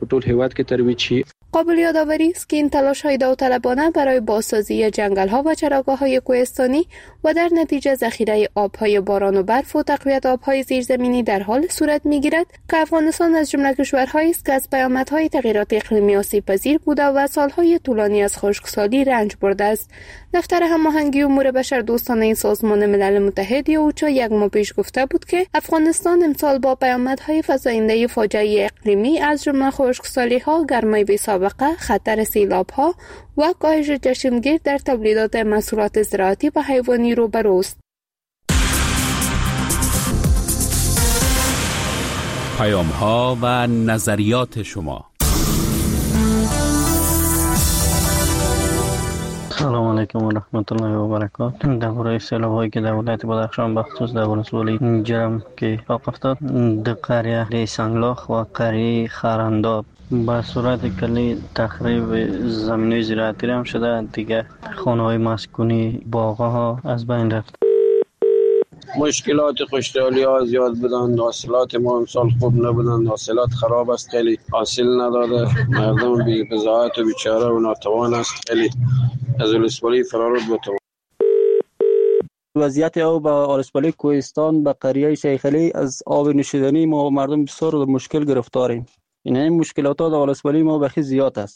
قابل یادآوری است که این تلاش‌های داوطلبانه برای بازسازی جنگل‌ها و چراگاه‌های کوهستانی و در نتیجه ذخیره آب‌های باران و برف و تقویت آب‌های زیرزمینی در حال صورت می‌گیرد که افغانستان از جمله کشورهایی است که از پیامدهای تغییرات اقلیمی آسیب‌پذیر بوده و سال‌های طولانی از خشکسالی رنج برده است. دفتر هماهنگی امور بشردوستانه سازمان ملل متحد یا اوچا یک ماه پیش گفته بود که افغانستان امسال با پیامدهای فزاینده فاجعه اقلیمی از جمله خشکسالی‌ها، گرمای بی‌سابقه، خطر سیلاب‌ها و کاهش چشمگیر در تولیدات محصولات زراعتی و حیوانی روبروست. پیام‌ها و نظریات شما. سلام علیکم و رحمت الله و برکاته. درباره سیلاب‌هایی که در ولایت بدخشان بخصوص در ولسوالی جرم که اتفاق افتاد در قریه سنگلاخ و قریه خرنداب به صورت کلی تخریب زمین‌های زراعتی هم شده، دیگه خانه‌های مسکونی، باغ‌ها از بین رفت. مشکلات خوشحالی ها زیاد بودن، حاصلات ما امسال خوب نبودن، حاصلات خراب است، خیلی حاصل نداده، مردم بی بضاعت و بیچاره و ناتوان است، خیلی از ولسوالی فرار بود. وضعیت آب با ولسوالی کوهستان به قریه شیخ علی از آب نوشیدنی ما مردم بسیار مشکل گرفتاریم. این مشکلات در ولسوالی ما بخی زیاد است.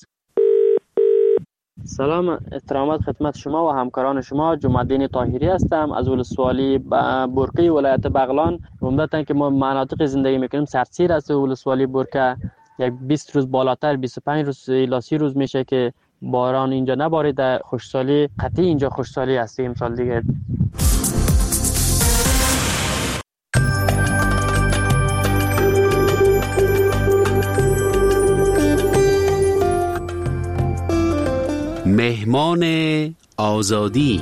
سلام، احترامات خدمت شما و همکاران شما. جمع‌الدین طاهری هستم از ولسوالی برکه ولایت بغلان. عمدتاً که ما مناطق زندگی میکنیم سردسیر است. ولسوالی برکه یک بیست روز بالاتر بیست و پنج روز الی سی روز میشه که باران اینجا نباریده. خوشسالی قطعی اینجا خوشسالی است امسال دیگه. مهمان آزادی.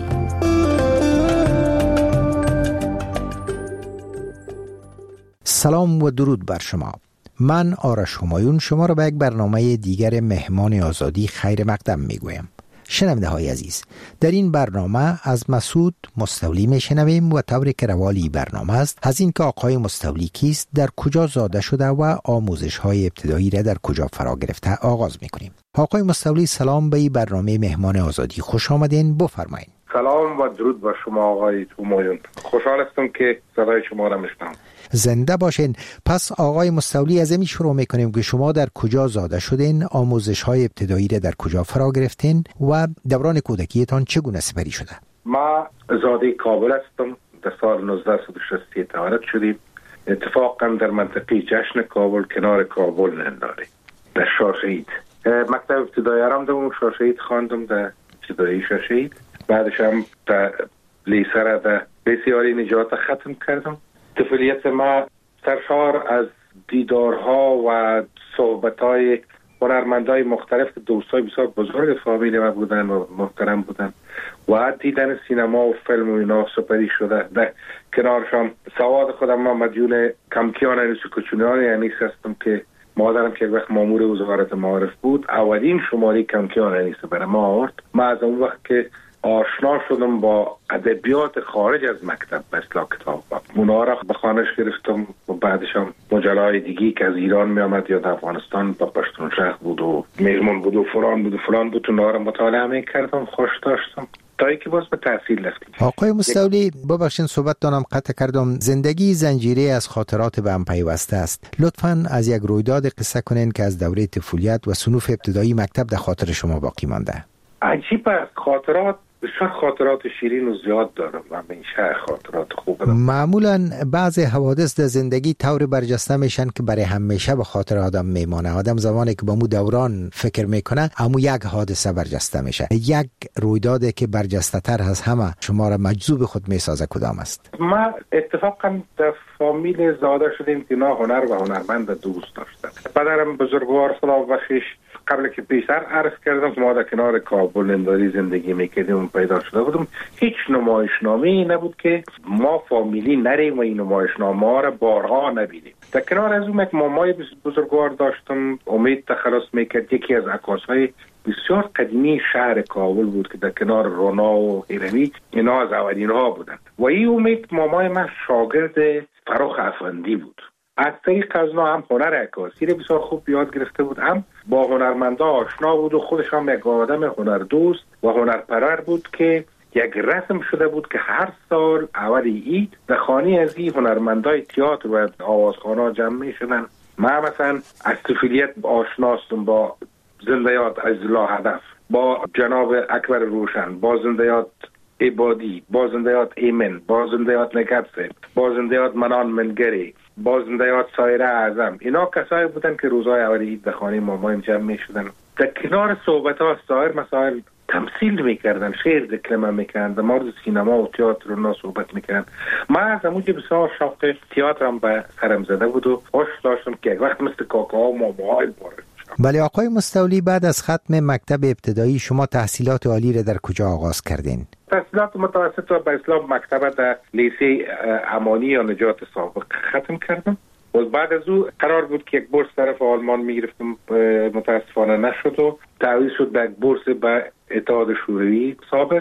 سلام و درود بر شما. من آرش همایون شما را به یک برنامه دیگر مهمان آزادی خیر مقدم میگویم. شنونده های عزیز، در این برنامه از مسعود مستولی میشنویم و طوری که روالی برنامه است از این که آقای مستولی کیست، در کجا زاده شده و آموزش های ابتدایی را در کجا فرا گرفته آغاز میکنیم. آقای مستولی سلام، به این برنامه مهمان آزادی خوش آمدین. بفرمایید. سلام و درود بر شما آقای همایون. خوشحال هستم که صدای شما را میشنوم. زنده باشین. پس آقای مستولی از این شروع میکنیم که شما در کجا زاده شدین، آموزش های ابتدایی را در کجا فرا گرفتین و دوران کودکیتان چگونه سپری شده؟ ما زاده کابل هستم. در سال نوزده صد و شصت تولد شدیم. اتفاقا در منطقه جشن کابل کنار کابل ننداره در شاشهید. مکتب ابتدایی رم در شاشهید خواندم، در ابتدایی شاشهید. بعدش هم در لیسه را در بسیاری نجات ختم کردم. طفولیت ما سرشار از دیدارها و صحبتهای هنرمندای مختلف، دوستای بسیار بزرگ فامیل ما بودن و محترم بودن و دیدن سینما و فیلم و اینا سپری شده. در کنارشان سواد خودم ما مدیون کمکیان انیس و کچونیان انیس هستم که مادرم که وقت مامور وزارت معارف بود اولین شماره کمکیان انیس برای ما آورد. ما از اون وقت که آشنا شدم با ادبیات خارج از مکتب به اصطلاح کتاب ها، اونا را به خانش گرفتم و بعدش هم مجلای دیگی که از ایران می آمد یا در افغانستان با پشتون شهر بود و میرمون بود و فلان بود و فلان بود، اونا را مطالعه می کردم، خوش داشتم تا اینکه باز به تحصیل رفتیم. آقای مستولی، ببخشید صحبت دانم قطع کردم. زندگی زنجیره از خاطرات به هم پیوسته است. لطفاً از یک رویداد قصه کنین که از دوره طفولیت و صنوف ابتدایی مکتب در خاطر شما باقی مانده. عجیبه، خاطرات بسیار خاطرات شیرین و زیاد دارم و همیشه خاطرات خوب دارم. معمولا بعضی حوادث در زندگی طور برجسته میشن که برای همیشه به خاطر آدم میمانه. آدم زمانی که با مو دوران فکر میکنه اما یک حادثه برجسته میشه. یک رویدادی که برجسته تر از همه شما را مجذوب خود میسازه کدام است؟ ما اتفاقا در فامیل زاده شدیم که نه هنر و هنرمند دوست داشتن. پدرم بزرگوار خدا بخشش قبل که پیشتر عرض کردم که ما در کنار کابل ننداری زندگی میکردیم و پیدا شده بودم. هیچ نمایشنامه‌ای نبود که ما فامیلی نریم و این نمایشنامه ها را بارها نبینیم. در کنار از اون یک مامای بزرگوار داشتم، امید تخلص میکرد. یکی از عکاس‌های بسیار قدیمی شهر کابل بود که در کنار رونا و هیروی اینا از اولین ها بودند و این امید مامای من شاگرد فراخ افندی بود. از طریق از هم هنر عکاسی رو بسیار خوب یاد گرفته بود، هم با هنرمندا آشنا بود و خودش هم یک آدم هنردوست و هنرپرور بود که یک رسم شده بود که هر سال اول عید در خانه از این هنرمندای تئاتر و آوازخوانا جمع می شدن. من مثلا از طفولیت آشناستم با زندیات عزیزالله هدف، با جناب اکبر روشن، با زندیات عبادی، با زندیات ایمن، با زندیات نگبسه، با زندیات منان منگری، با زندیات سایره اعظم. اینا کسایی بودن که روزهای اول عید در خانه مامایم جمع می شدن. در کنار صحبت ها سایر مسائل تمثیل میکردن، شعر دکلمه میکردن، در مورد سینما و تئاتر و اینا صحبت میکردن. من از اموجه بسیار شوق تئاترم به سرم زده بود و خوش داشتم که یک وقت مثل کاکا و ماماهای باره. بله آقای مستولی، بعد از ختم مکتب ابتدایی شما تحصیلات عالی را در کجا آغاز کردین؟ تحصیلات متوسط را به اسلام مکتب در لیسه امانی یا نجات سابق ختم کردم و بعد از او قرار بود که یک بورس طرف آلمان میگرفتم، متاسفانه نشد و تعویض شد به یک بورس به اتحاد شوروی سابق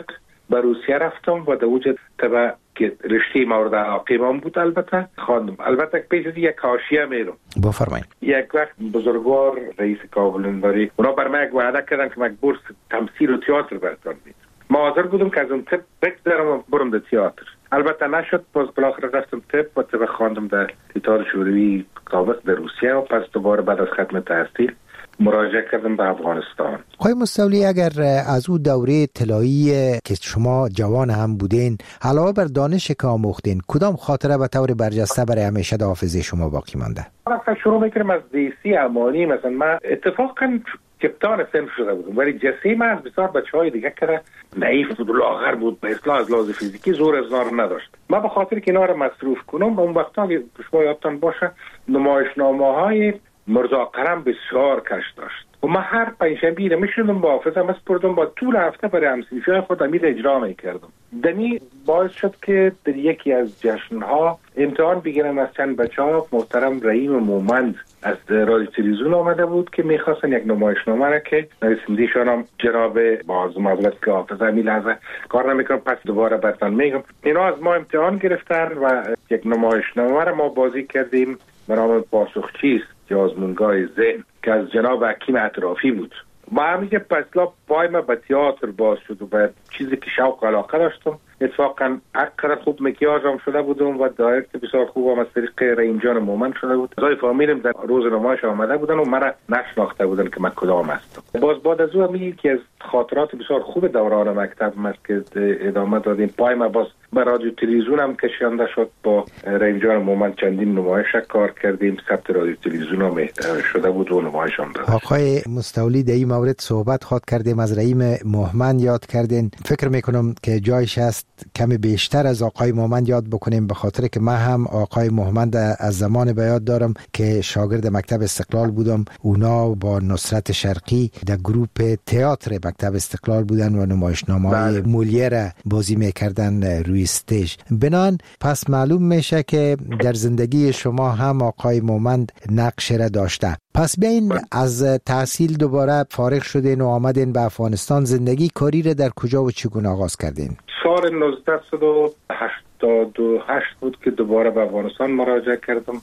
به روسیه رفتم و در وجود طبع که رشته مورد علاقه من بود البته خواندم. البته پیش از یک حاشیه میرم. بفرمایید. یک وقت بزرگوار رئیس کابل نوری اونا بر من یک وعده کردن که من بورس تمثیل و تئاتر براتون میدم. ما حاضر بودم که از اون طب بگذرم و برم در تئاتر. البته نشد. باز بالاخره رفتم طب و طب خواندم در تئاتر شوروی کابل در روسیه و پس دوباره بعد از ختم تحصیل مراجعه کردم به افغانستان. آقای مستولی، اگر از او دوره طلایی که شما جوان هم بودین علاوه بر دانش که آموختین، کدام خاطره به طور برجسته برای همیشه در حافظه شما باقی مانده؟ اصلا شروع میکنم از دیسی امانی. مثلا من اتفاقا کپتان سنف شده بودم ولی جسیم از بسیار بچه های دیگه که نحیف بود و لاغر بود به اصلاح از لحاظ فیزیکی زور از نار نداشت. من به خاطر که اینا رو مصروف کنم اون وقتا که شما یادتان باشه نمایشنامه های مرزا کرم بسیار کش داشت و من هر پنجشنبه رو میشدم با حافظم اسپردم با طول هفته برای همسنفیای خود امیر اجرا میکردم. دنی باعث شد که در یکی از جشنها امتحان بگیرم از چند بچه ها. محترم رحیم مومند از رادیو تلویزیون آمده بود که میخواستن یک نمایشنامه را که نویسنده‌شان هم جناب باز معذرت که حافظه می لحظه کار نمیکنم پس دوباره براتون میگم. اینا از ما امتحان گرفتن و یک نمایشنامه را ما بازی کردیم به نام پاسخچیست یا آزمونگاه ذهن که از جناب حکیم اطرافی بود. ما همیشه پسلا پای ما به تئاتر باز شد و به چیزی که شوق و علاقه داشتم. اتفاقا اقرا خوب مکیاج هم شده بودم و دایرکت بسیار خوب هم از طریق رحیم جان مومن شده بود. زای فامیلم در روز نمایش آمده بودن و مرا نشناخته بودن که من کدام هستم. باز بعد از اون یکی از خاطرات بسیار خوب دوران مکتب است که ادامه دادیم. پای ما باز به رادیو تلویزیون هم کشانده شد. با رحیم جان مومن چندین نمایش کار کردیم. ثبت رادیو تلویزیون هم شده بود و نمایش هم داشت. آقای مستولی در این مورد صحبت خواهد کردیم. از رحیم مومن یاد کردین. فکر میکنم که جایش است کمی بیشتر از آقای مومن یاد بکنیم به خاطر که من هم آقای مومن از زمان به یاد دارم که شاگرد مکتب استقلال بودم. اونا با نصرت شرقی در گروپ تئاتر مکتب استقلال بودن و نمایشنامه‌های مولیر بازی میکردن روی استیج. بنان پس معلوم میشه که در زندگی شما هم آقای مومن نقش را داشته. پس بیاین از تحصیل دوباره فارغ شدین و آمدین به افغانستان. زندگی کاری را در کجا و چگونه آغاز کردین؟ سال نوزده و هشتاد و هشت بود که دوباره به افغانستان مراجعه کردم.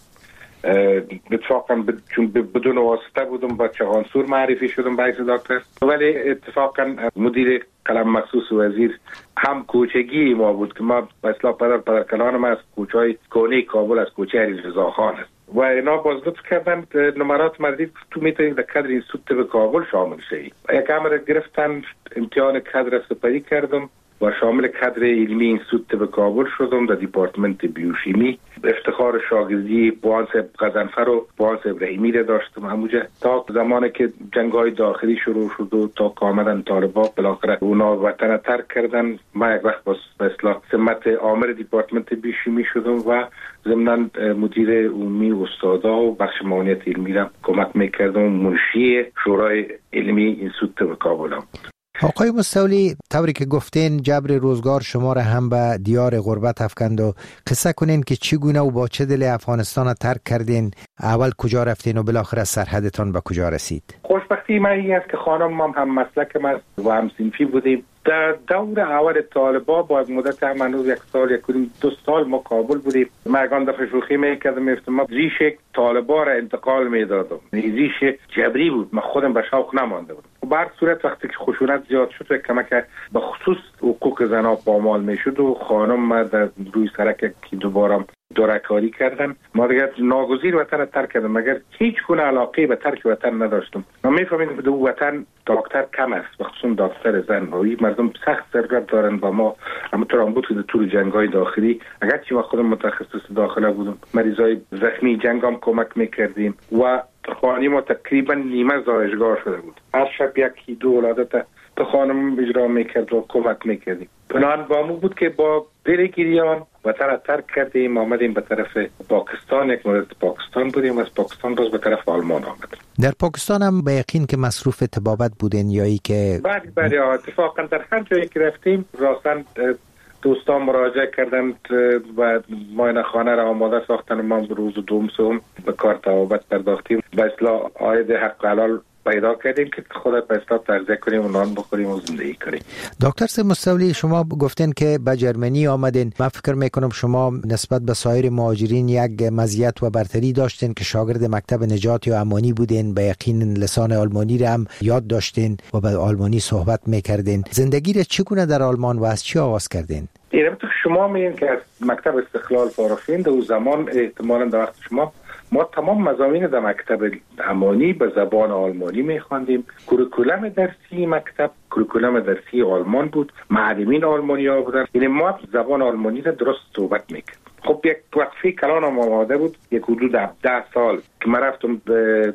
اتفاقا چون بدون واسطه بودم با چغانسور معرفی شدم به حیث دکتر، ولی اتفاقا مدیر قلم مخصوص وزیر هم کوچگی ما بود که ما به اصلاح پدر پدر کلانم از کوچهای کونی کابل از کوچه علی رضا خان است و اینا باز لطف کردن نمرات مردید تو میتونید در کادر اینستیتوت طب کابل شامل شید. یک امر گرفتن امتحان کادر سپری کردم و شامل کادر علمی اینستیتوت طب کابل شدم در دیپارتمنت بیوشیمی. افتخار شاگردی بوان صاحب غضنفر و بوان صاحب رحیمی را داشتم همونجا تا زمانی که جنگ‌های داخلی شروع شد و تا که آمدن طالبا بالاخره اونا وطن ترک کردن. ما یک وقت به اصطلاح سمت عامر دیپارتمنت بیوشیمی شدم و ضمناً مدیر عمومی استادا و بخش معاونیت علمی را کمک میکردم. منشی شورای علمی اینستیتوت طب کابل هم. آقای مستولی، طوری که گفتین جبر روزگار شما را هم به دیار غربت افکند و قصه کنین که چگونه و با چه دل افغانستان را ترک کردین، اول کجا رفتین و بالاخره سرحدتان به کجا رسید؟ خوشبختی من این است که خانم هم هم مسلک من و هم صنفی بودیم. در دور اول طالبا با مدت هم هنوز یک سال یک دو سال ما کابل بودیم. من اگان دفعه شوخی میکردم میفتم ما ریش طالبا را انتقال میدادم. ریش جبری بود، من خودم به شوق نمانده بودم. و بر صورت وقتی که خشونت زیاد شد و کمک به خصوص حقوق زنها پامال میشد و خانم ما در روی سرک که دوباره دورکاری کردن، ما دیگه ناگزیر وطن ترک کردم مگر هیچ گونه علاقه به ترک وطن نداشتم. ما میفهمیم که دو وطن دکتر کم است، خصوصا دکتر زن و مردم سخت ضرورت دارن و ما همونطور هم بود که طول جنگ‌های داخلی اگرچه ما خودم متخصص داخله بودم مریضای زخمی جنگ هم کمک میکردیم و خانه ما تقریبا نیمه زایشگاه شده بود. هر شب یکی دو ولادت تو خانم اجرا میکرد و کمک میکردیم. بنابراین با مو بود که با دل گریان وطن ترک کردیم آمدیم به طرف پاکستان. یک مدت پاکستان بودیم، از پاکستان باز به طرف آلمان آمدیم. در پاکستان هم به یقین که مصروف طبابت بودین یا ای که بله بله اتفاقا در هر جایی که رفتیم راستن دوستان مراجعه کردند و معاینه خانه را آماده ساختن و ما روز دوم سوم به کار طبابت پرداختیم. به اصلاح عاید حق حلال پیدا کردیم که خودت به اصطلاح تغذیه کنیم و نان بخوریم و زندگی کنیم. دکتر سید مستولی، شما گفتین که به جرمنی آمدین. من فکر میکنم شما نسبت به سایر مهاجرین یک مزیت و برتری داشتین که شاگرد مکتب نجات یا امانی بودین، به یقین لسان آلمانی را هم یاد داشتین و به آلمانی صحبت میکردین. زندگی را چگونه در آلمان و از چی آغاز کردین؟ البته شما میگین که از مکتب استقلال فارغ شدین، در زمان احتمالاً در وقت شما ما تمام مضامین در مکتب امانی به زبان آلمانی میخواندیم. کوریکولم درسی مکتب کوریکولم درسی آلمان بود، معلمین آلمانی ها بودن، یعنی ما زبان آلمانی را درست صحبت میکردیم. خب یک وقفه کلان هم آماده بود، یک حدود ده سال که من رفتم به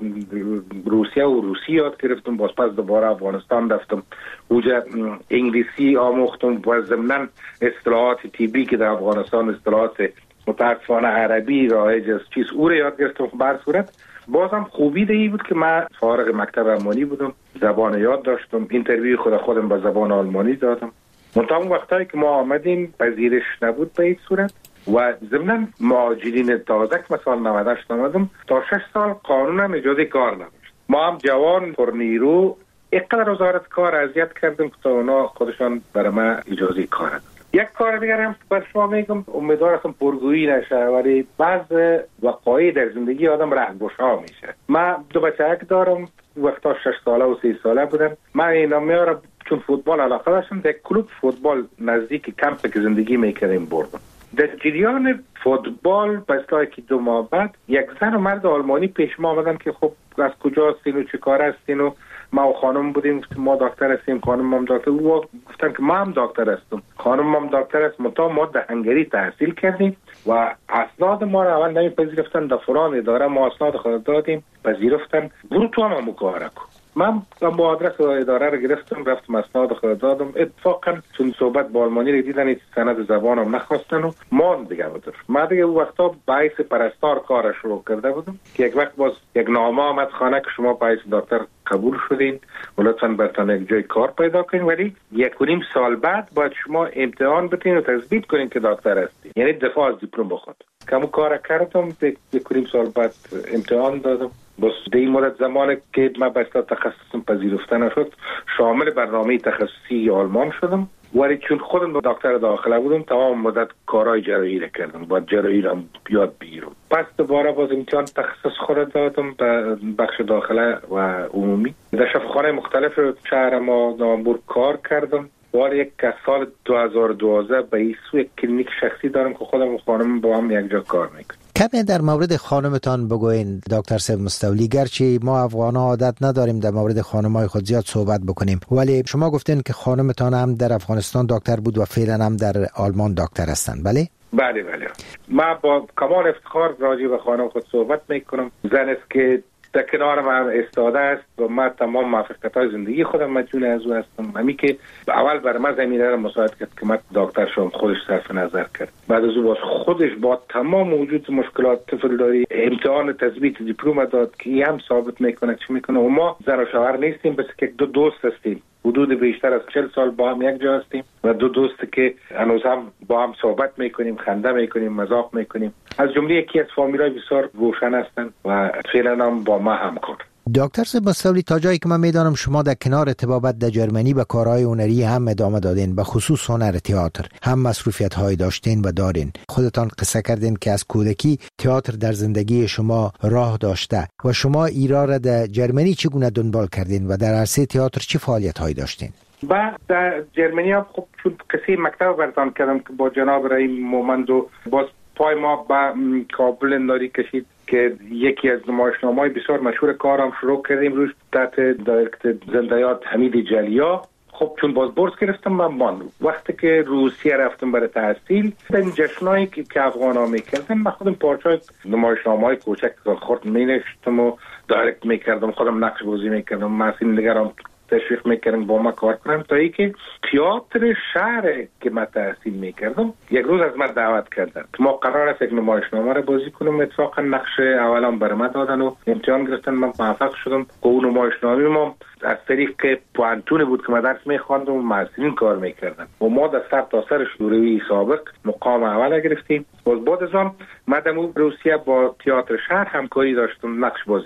روسیه و روسی یاد گرفتم، باز پس دوباره افغانستان رفتم اونجا انگلیسی آموختم و ضمناً اصطلاحات طبی که در افغانستان اصطلاحات متاسفانه عربی رایج است چیز او رو یاد گرفتم. بر صورت بازم خوبی دیگه بود که من فارغ مکتب آلمانی بودم، زبان یاد داشتم، اینترویو خود خودم با زبان آلمانی دادم. منتها اون وقتایی که ما آمدیم پذیرش نبود به این صورت و ضمناً مهاجرین تازه که مثلا نود و هشت آمدم تا شش سال قانون هم اجازه کار نداشت. ما هم جوان پر نیرو اینقدر وزارت کار اذیت کردیم که تا اونا خودشان برای ما اجازه کار دادن. یک کار دیگر هم بر شما میگم، امیدوارم پرگویی نشه، ولی بعض وقایع در زندگی آدم رهگشا میشه. من دو بچه‌ک دارم، وقتا شش ساله و سی ساله بودن. من اینا میارم چون فوتبال علاقه داشتم، در کلوب فوتبال نزدیک کمپ که زندگی میکردیم بردم. در جریان فوتبال پس که دو ماه بعد یک زن و مرد آلمانی پیش ما آمدن که خب از کجا هستین و چه کار هستین و ما و خانم بودیم، ما دکتر هستیم، خانم هم دکتر. او گفتن که ما هم دکتر هستم، خانم هم دکتر است، منتها ما در هنگری تحصیل کردیم و اسناد ما را اول نمیپذیرفتن. در فلان اداره ما اسناد خود دادیم، پذیرفتن برو تو هم مکاره کن. من با آدرس اداره رو گرفتم، رفتم اسناد خود دادم. اتفاقا چون صحبت با آلمانی رو دیدن سند زبانم نخواستن و ما دیگه بود. ما دیگه اون وقتا باعث پرستار کارش رو کرده بودم که یک وقت باز یک نامه آمد خانه که شما باعث دکتر قبول شدین و لطفاً برتان یک جای کار پیدا کنین، ولی یک و نیم سال بعد باید شما امتحان بتین و تثبیت کنین که دکتر هستین، یعنی دفاع از دیپلم بخواد. که همون کار کردم، یک و نیم سال بعد امتحان دادم. بس در این مدت زمانی که من بسته تخصصم پذیرفته نشد، شامل برنامه تخصصی آلمان شدم، ولی چون خودم دکتر داخله بودم تمام مدت کارهای جراحی را کردم، باید جراحی را یاد بگیرم. پس دوباره باز امتحان تخصص خود دادم به بخش داخله و عمومی. در شفاخانه مختلف شهر ما نامبور کار کردم. ولی یک سال دو هزار و دوازده به این سو یک کلینیک شخصی دارم که خودم و خانم با هم یک جا کار میکنم. کمی در مورد خانمتان بگوین دکتر سید مستولی. گرچه ما افغان ها عادت نداریم در مورد خانمای خود زیاد صحبت بکنیم، ولی شما گفتین که خانمتان هم در افغانستان دکتر بود و فعلا هم در آلمان دکتر هستند، بله؟ بله بله. من با کمال افتخار راجع به خانم خود صحبت میکنم. زن است که در کنار من استاده است و من تمام موفقیت‌های زندگی خودم مدیون از او هستم. همین که اول برای من زمینه را مساعد کرد که من دکتر شدم، خودش صرف نظر کرد. بعد از او باز خودش با تمام وجود مشکلات طفل داری امتحان تثبیت دیپلم داد که هم ثابت میکنه چی میکنه. و ما زن و شوهر نیستیم، بس که دو دوست هستیم، حدود بیشتر از چهل سال با هم یک جا هستیم و دو دوست که هنوز هم با هم صحبت میکنیم، خنده میکنیم، مذاق میکنیم. از جمله یکی از فامیلای بسیار روشن هستند و فعلا هم با ما همکار. دکتر سید مستولی، تا جایی که من میدانم شما در کنار طبابت در جرمنی به کارهای هنری هم ادامه دادین، به خصوص هنر تئاتر هم مصروفیت های داشتین و دارین. خودتان قصه کردین که از کودکی تئاتر در زندگی شما راه داشته و شما ایرا را در جرمنی چگونه دنبال کردین و در عرصه تئاتر چه فعالیت هایی داشتین؟ با در جرمنی ها خب چون قصه مکتب برتان کردم که با جناب رئیس مومندو باز پای ما با کابل ناری کشید که یکی از نمایشنامه‌های بسیار مشهور کارم شروع کردیم روش تحت دایرکت زنده‌یاد حمید جلیا. خب چون باز بورس گرفتم من ماندم. وقتی که روسیه رفتم برای تحصیل، در این جشنایی که افغان‌ها می‌کردن من خودم پارچه‌های نمایشنامه‌های کوچک خورد می‌نوشتم و دایرکت می‌کردم، خودم نقش بازی می‌کردم، مسئول نگران تشویق میکردم با ما کار کنم، تا ای که تئاتر شهر که من تحصیل میکردم یک روز از من دعوت کردن که ما قرار است یک نمایشنامه رو بازی کنم. اتفاقا نقش اولام برای من دادن و امتحان گرفتن، من موفق شدم که اون نمایشنامه ما از طریق پوانتون بود که من درس میخواندم و مسئولین کار میکردن و ما در سر تا سر شوروی سابق مقام اول گرفتیم. باز بعد از آن مدام روسیه با تئاتر شهر همکاری داشتم، نقش بازی میکردم.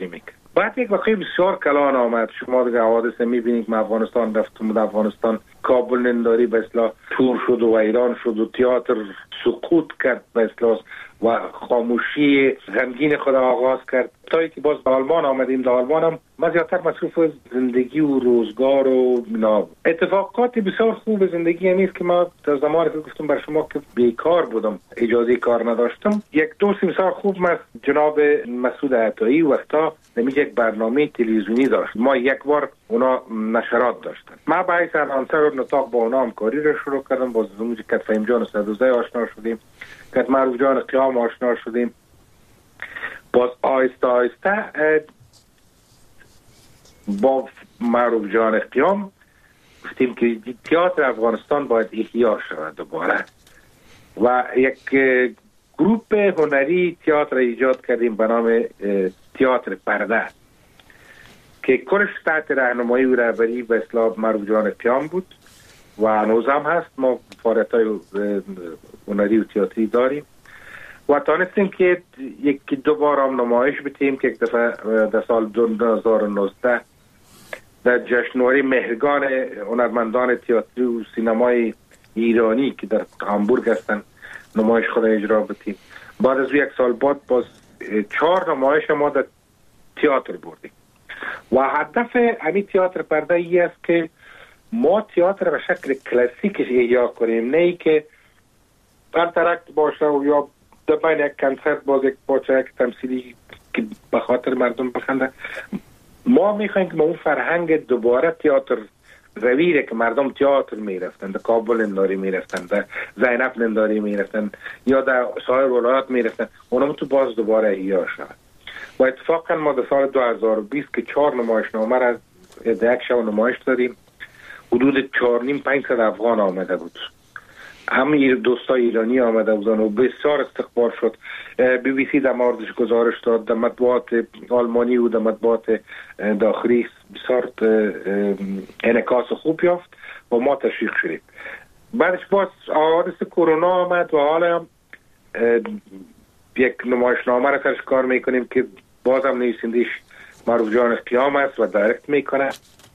بعد یک واقعی بسیار کلان آمد. شما دیگه حوادث میبینید که افغانستان رفتم در افغانستان کابل ننداری به اصطلاح تور شد و ایران شد و تئاتر سقوط کرد به اصطلاح و خاموشی غمگین خود آغاز کرد تا اینکه باز به آلمان آمدیم. در آلمان هم ما زیادتر مصروف زندگی و روزگار و اینا. اتفاقات بسیار خوب زندگی همیست که ما در زمانی که گفتم بر شما که بیکار بودم اجازه کار نداشتم، یک دوست بسیار خوب ما جناب مسعود عطایی وقتا نمیج یک برنامه تلویزیونی داشت. ما یک بار اونا نشرات داشتن. ما با حیث انانسر و نطاق با اونا همکاری رو شروع کردم. باز زموج کت فهیم جان صدوزه آشنا شدیم، کت معروف جان قیام آشنا شدیم. باز آیسته آیسته با معروف جان قیام گفتیم که تئاتر افغانستان باید احیا شود دوباره و یک گروپ هنری تئاتر ایجاد کردیم به نام تئاتر پرده که کلش تحت راهنمایی و رهبری به اصطلاح معروف جان قیام بود و هنوز هم هست. ما فعالیت‌های هنری و تئاتری داریم و تانستیم که یک دو بار هم نمایش بتیم که یک دفعه در سال دو هزار و نوزده در جشنواره مهرگان هنرمندان تئاتری و سینمای ایرانی که در هامبورگ هستن نمایش خود اجرا بتیم. بعد از یک سال بعد باز چهار نمایش ما در تئاتر بردیم و هدف همین تئاتر پرده ای است که ما تئاتر به شکل کلاسیکش احیا کنیم، نه ای که انترکت باشه و یا در بین یک کنسرت باز یک پارچه یک تمثیلی که به خاطر مردم بخنده. ما میخوایم که ما اون فرهنگ دوباره تئاتر رویره که مردم تئاتر میرفتن، در کابل ننداری میرفتن، در زینب ننداری میرفتن یا در سایر ولایات میرفتن، اونم تو باز دوباره احیا شد. و اتفاقا ما در سال دو هزار و بیست که چهار نمایشنامه را در یک شب نمایش داریم، حدود چهار نیم پنج صد افغان آمده بود. همه دوستای ایرانی آمده بودن و بسیار استقبال شد. بی بی سی در موردش گزارش داد، در مطبوعات آلمانی و در مطبوعات داخلی بسیار انعکاس خوب یافت و ما تشویق شدیم. بعدش باز حادثه کرونا آمد و حالا یک نمایشنامه را سرش کار میکنیم که باز هم نویسندش معروف جان قیام است و دایرکت میکنه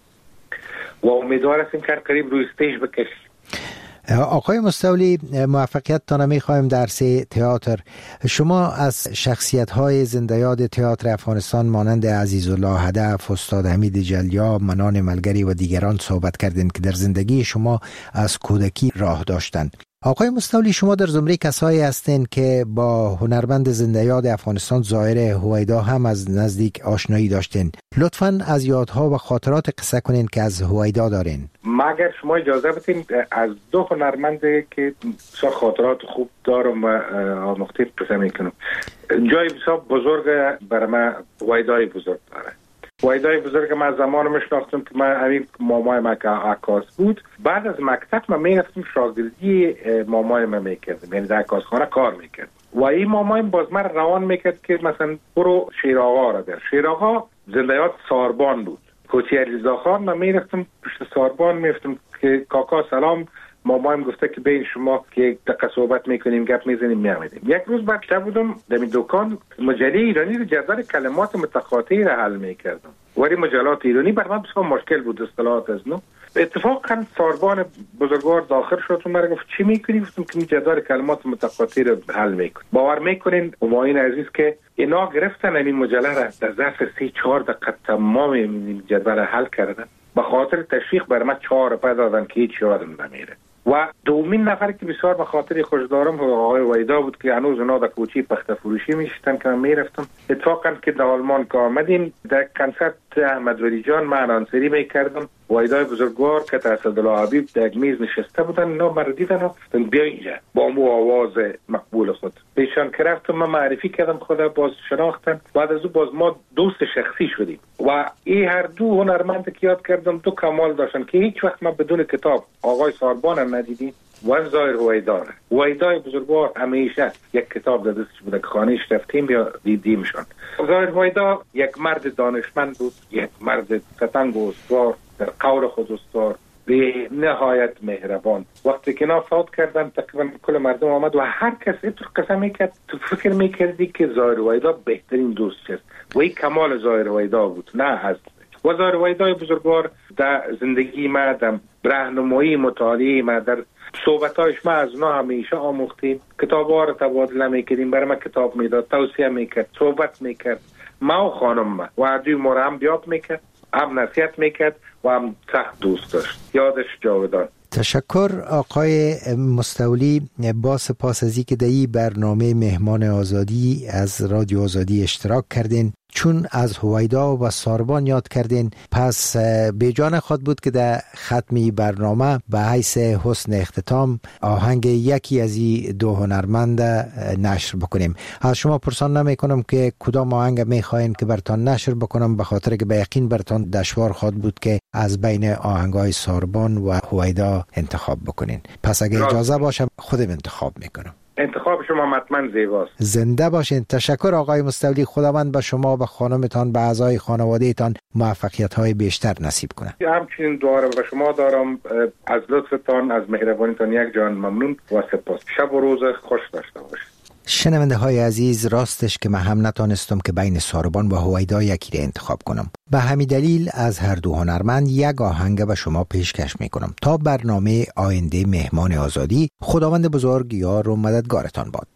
و امیدوار هستیم که قریب روی استیج بکشیم. آقای مستولی، موفقیت تان میخوایم در سه تئاتر. شما از شخصیت های زنده یاد تئاتر افغانستان مانند عزیزالله هدف، استاد حمید جلیاب، منان ملگری و دیگران صحبت کردین که در زندگی شما از کودکی راه داشتند. آقای مستولی، شما در زمره کسایی هستین که با هنرمند زنده یاد افغانستان ظاهر هویدا هم از نزدیک آشنایی داشتین. لطفاً از یادها و خاطرات قصه کنین که از هویدا دارین. مگر شما اجازه بدین از دو هنرمند که خاطرات خوب دارم و آموخته قصه میکنم. جای بسیار بزرگ برای من هویدای بزرگ داره. هویدای بزرگ من زمان میشناختم که من همین مامای من که عکاس بود. بعد از مکتب من میرفتم شاگردی مامای من میکردم، یعنی در عکاسخانه کار میکرد و این مامای باز من روان میکرد که مثلا برو شیراغا را بر. شیراغا زنده یاد ساربان بود. کوچه علیزاده خان من میرفتم پشت ساربان میفتم که کاکا سلام، مامایم گفته که بین شما که یک دقیقه صحبت میکنیم گپ میزنیم میامدیم. یک روز بعد شب بودم در این دکان مجله ایرانی رو جدول کلمات متقاطعی را حل میکردم. ولی مجلات ایرانی بر من بسیار مشکل بود اصطلاحات از نو. اتفاقا ساربان بزرگوار داخل شد و من گفت چی میکنی؟ گفتم که جدول کلمات متقاطعی رو حل میکنم. باور میکنین همایون عزیز که اینا گرفتن این مجله را در ظرف سی چهار دقیقه تمام این جدول حل کردن. به خاطر تشویق بر من چهار روپیه دادن که هیچ یادم نمیره. و دومین نفر که بسیار به خاطر خوش دارم آقای ویدا بود که هنوز اونا در کوچه پخته فروشی میشتن که من میرفتم. اتفاقا که در آلمان که آمدیم در کنسرت احمد ولی جان من انصاری میکردم. ویدای بزرگوار که اسدالله حبیب در یک میز نشسته بودن، اینا مرا دیدن و بیا اینجا با مو آواز مقبول خود پیشان که رفتم من معرفی کردم، خدا باز شناختن. بعد از او باز ما دوست شخصی شدیم و این هر دو هنرمند که یاد کردم دو کمال داشتن که هیچ وقت ما بدون کتاب آقای ساربان هم ندیدیم و ظاهر هویدار. هویدای بزرگوار همیشه یک کتاب در دستش بوده که خانهش رفتیم یا دیدیمشان. ظاهر هویدا یک مرد دانشمند بود، یک مرد ستنگ و استوار، در قول خود استوار، به نهایت مهربان. وقتی که اینا فوت کردن تقریبا کل مردم آمد و هر کس اینطور قسم میکرد، تو فکر میکردی که ظاهر وحیدا بهترین دوست است و این کمال ظاهر وحیدا بود. نه از و ظاهر وحیدای بزرگوار در زندگی ما، در راهنمایی مطالعه ما، در صحبتایش ما از اونا همیشه آموختیم. کتاب‌ها رو تبادله میکردیم، برای ما کتاب میداد، توصیه میکرد، صحبت میکرد. ما و خانم ما و عدوی ما رو هم بیاب میکرد، هم نصیحت میکرد و هم سخت دوست داشت. یادش جاودان. تشکر آقای مستولی. با سپاس از اینکه در این برنامه مهمان آزادی از رادیو آزادی اشتراک کردین. چون از هویدا و ساربان یاد کردین، پس به جان خود بود که در ختمی برنامه به حیث حسن اختتام آهنگ یکی از این دو هنرمند نشر بکنیم. از شما پرسان نمی کنم که کدام آهنگ می خواهین که برتان نشر بکنم، به خاطر که به یقین برتان دشوار خواهد بود که از بین آهنگای ساربان و هویدا انتخاب بکنین. پس اگه اجازه باشه خودم انتخاب میکنم. انتخاب شما حتما زیباست. زنده باشین. تشکر آقای مستولی. خداوند به شما و خانمتان و اعضای خانواده تان موفقیت های بیشتر نصیب کنه. همچنین دعا را به شما دارم. از لطفتان، از مهربانیتان یک جان ممنون و سپاس. شب و روز خوش داشته باشید. شنونده های عزیز، راستش که من هم نتانستم که بین ساربان و هویدا یکی را انتخاب کنم. به همین دلیل از هر دو هنرمند یک آهنگ به شما پیشکش می کنم. تا برنامه آینده مهمان آزادی، خداوند بزرگ یار و مددگارتان باد.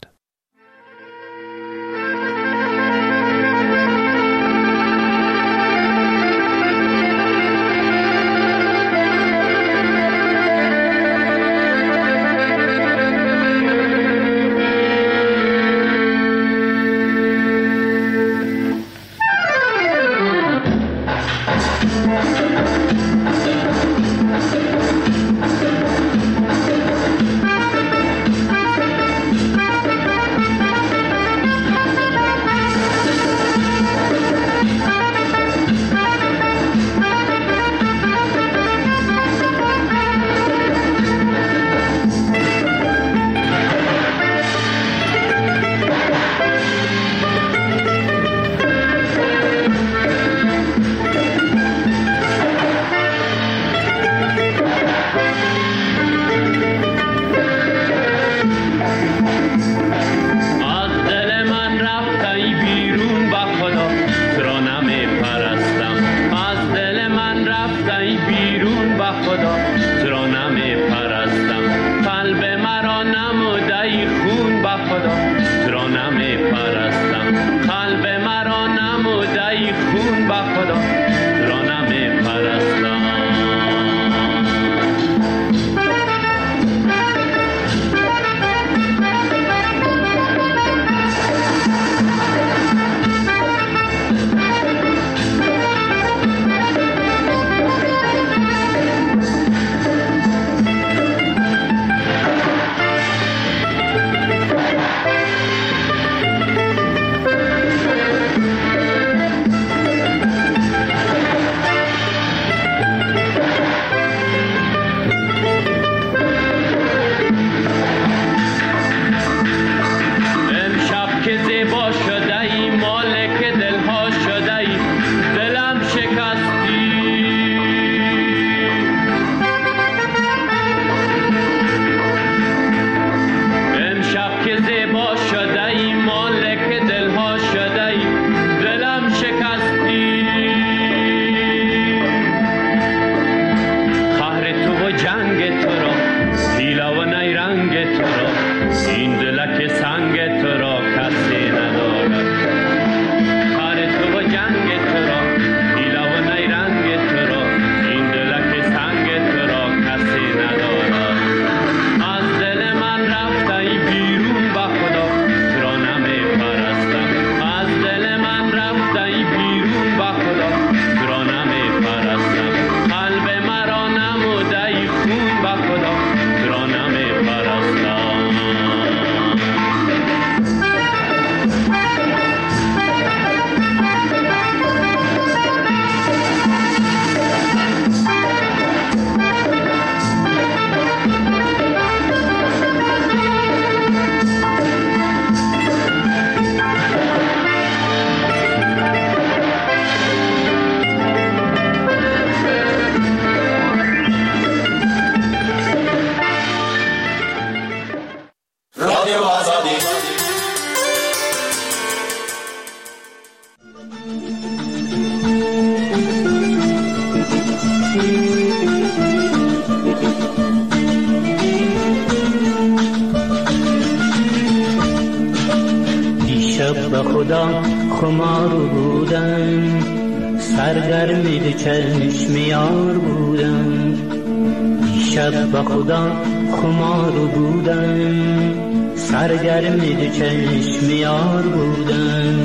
خمار بودم، سرگرم دو چشم یار بودم. دیشب به خدا خمار بودم، سرگرم دو چشم یار بودم.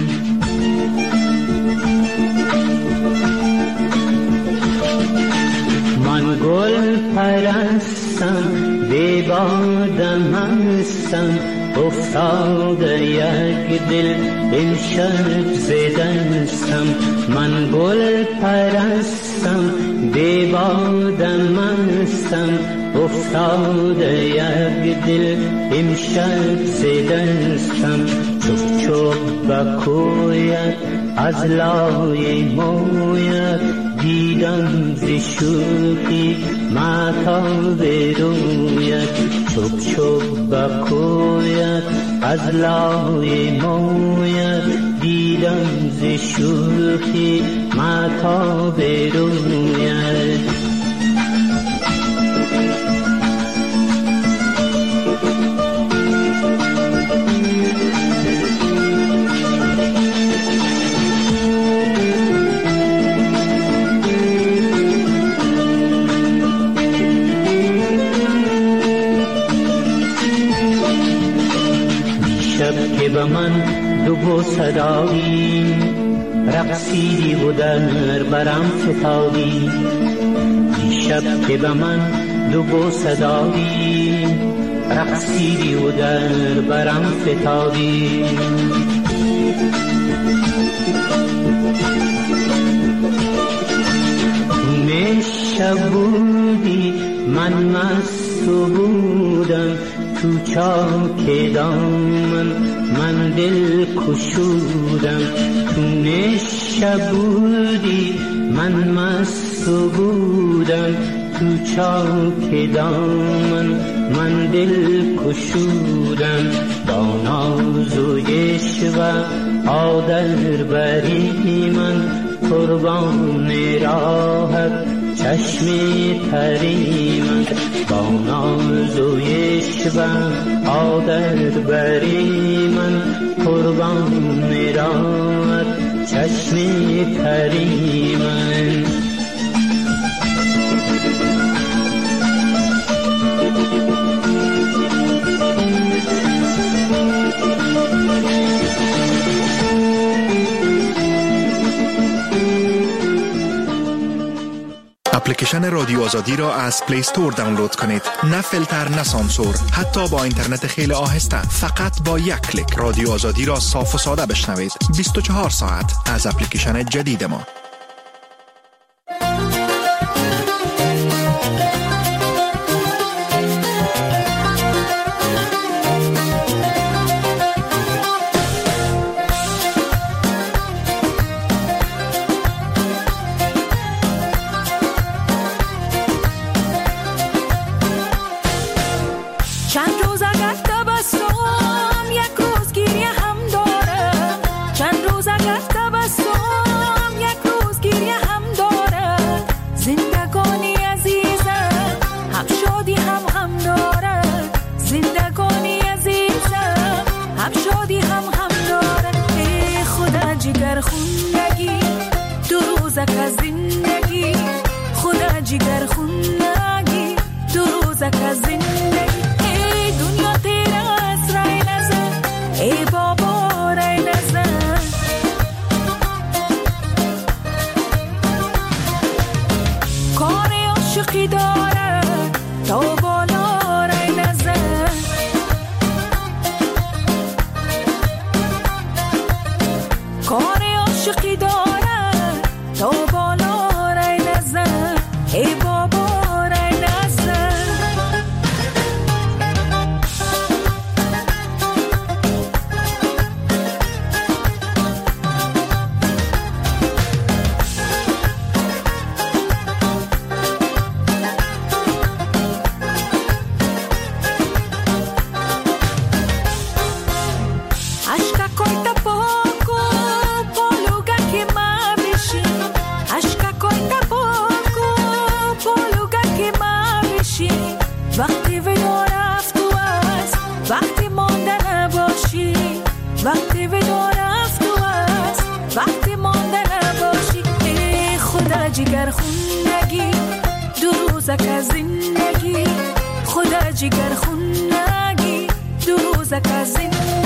من گل پرستم، بی بادم هستم، افتاده یک دل امشب زدستم. من گل پرستم، بی بادم هستم، افتاده یک دل امشب زدستم. چوب چوب بکویت از لای مویت، دیدم ز شوخی ماتاب رویت. چوب چوب بکویت از لای مویت، دیدم ز شوخی ماتاب رویت. که به من دو بو صدایی، رقصیدی و در برم فتادی. دیشب که به من دو بو صدایی، رقصیدی و در برم فتادی. شب بودی من مست بودم، تو چاک دامن من دل کشودم. تو شب بودی من مست بودم، تو چاک دامن من دل کشودم. با ناز و عشق آدر بری من قربان راحت چشم تری من. با ناز و عشق آدر بری من قربان راحت چشم تری من. اپلیکیشن رادیو آزادی را از پلی استور دانلود کنید. نه فیلتر نه سانسور، حتی با اینترنت خیلی آهسته. فقط با یک کلیک رادیو آزادی را صاف و ساده بشنوید. بیست و چهار ساعت از اپلیکیشن جدید ما. Ashka koita poco, poluga que جگر خونگی دو روزک از زندگی خدا جگر خونگی دو روزک از زندگی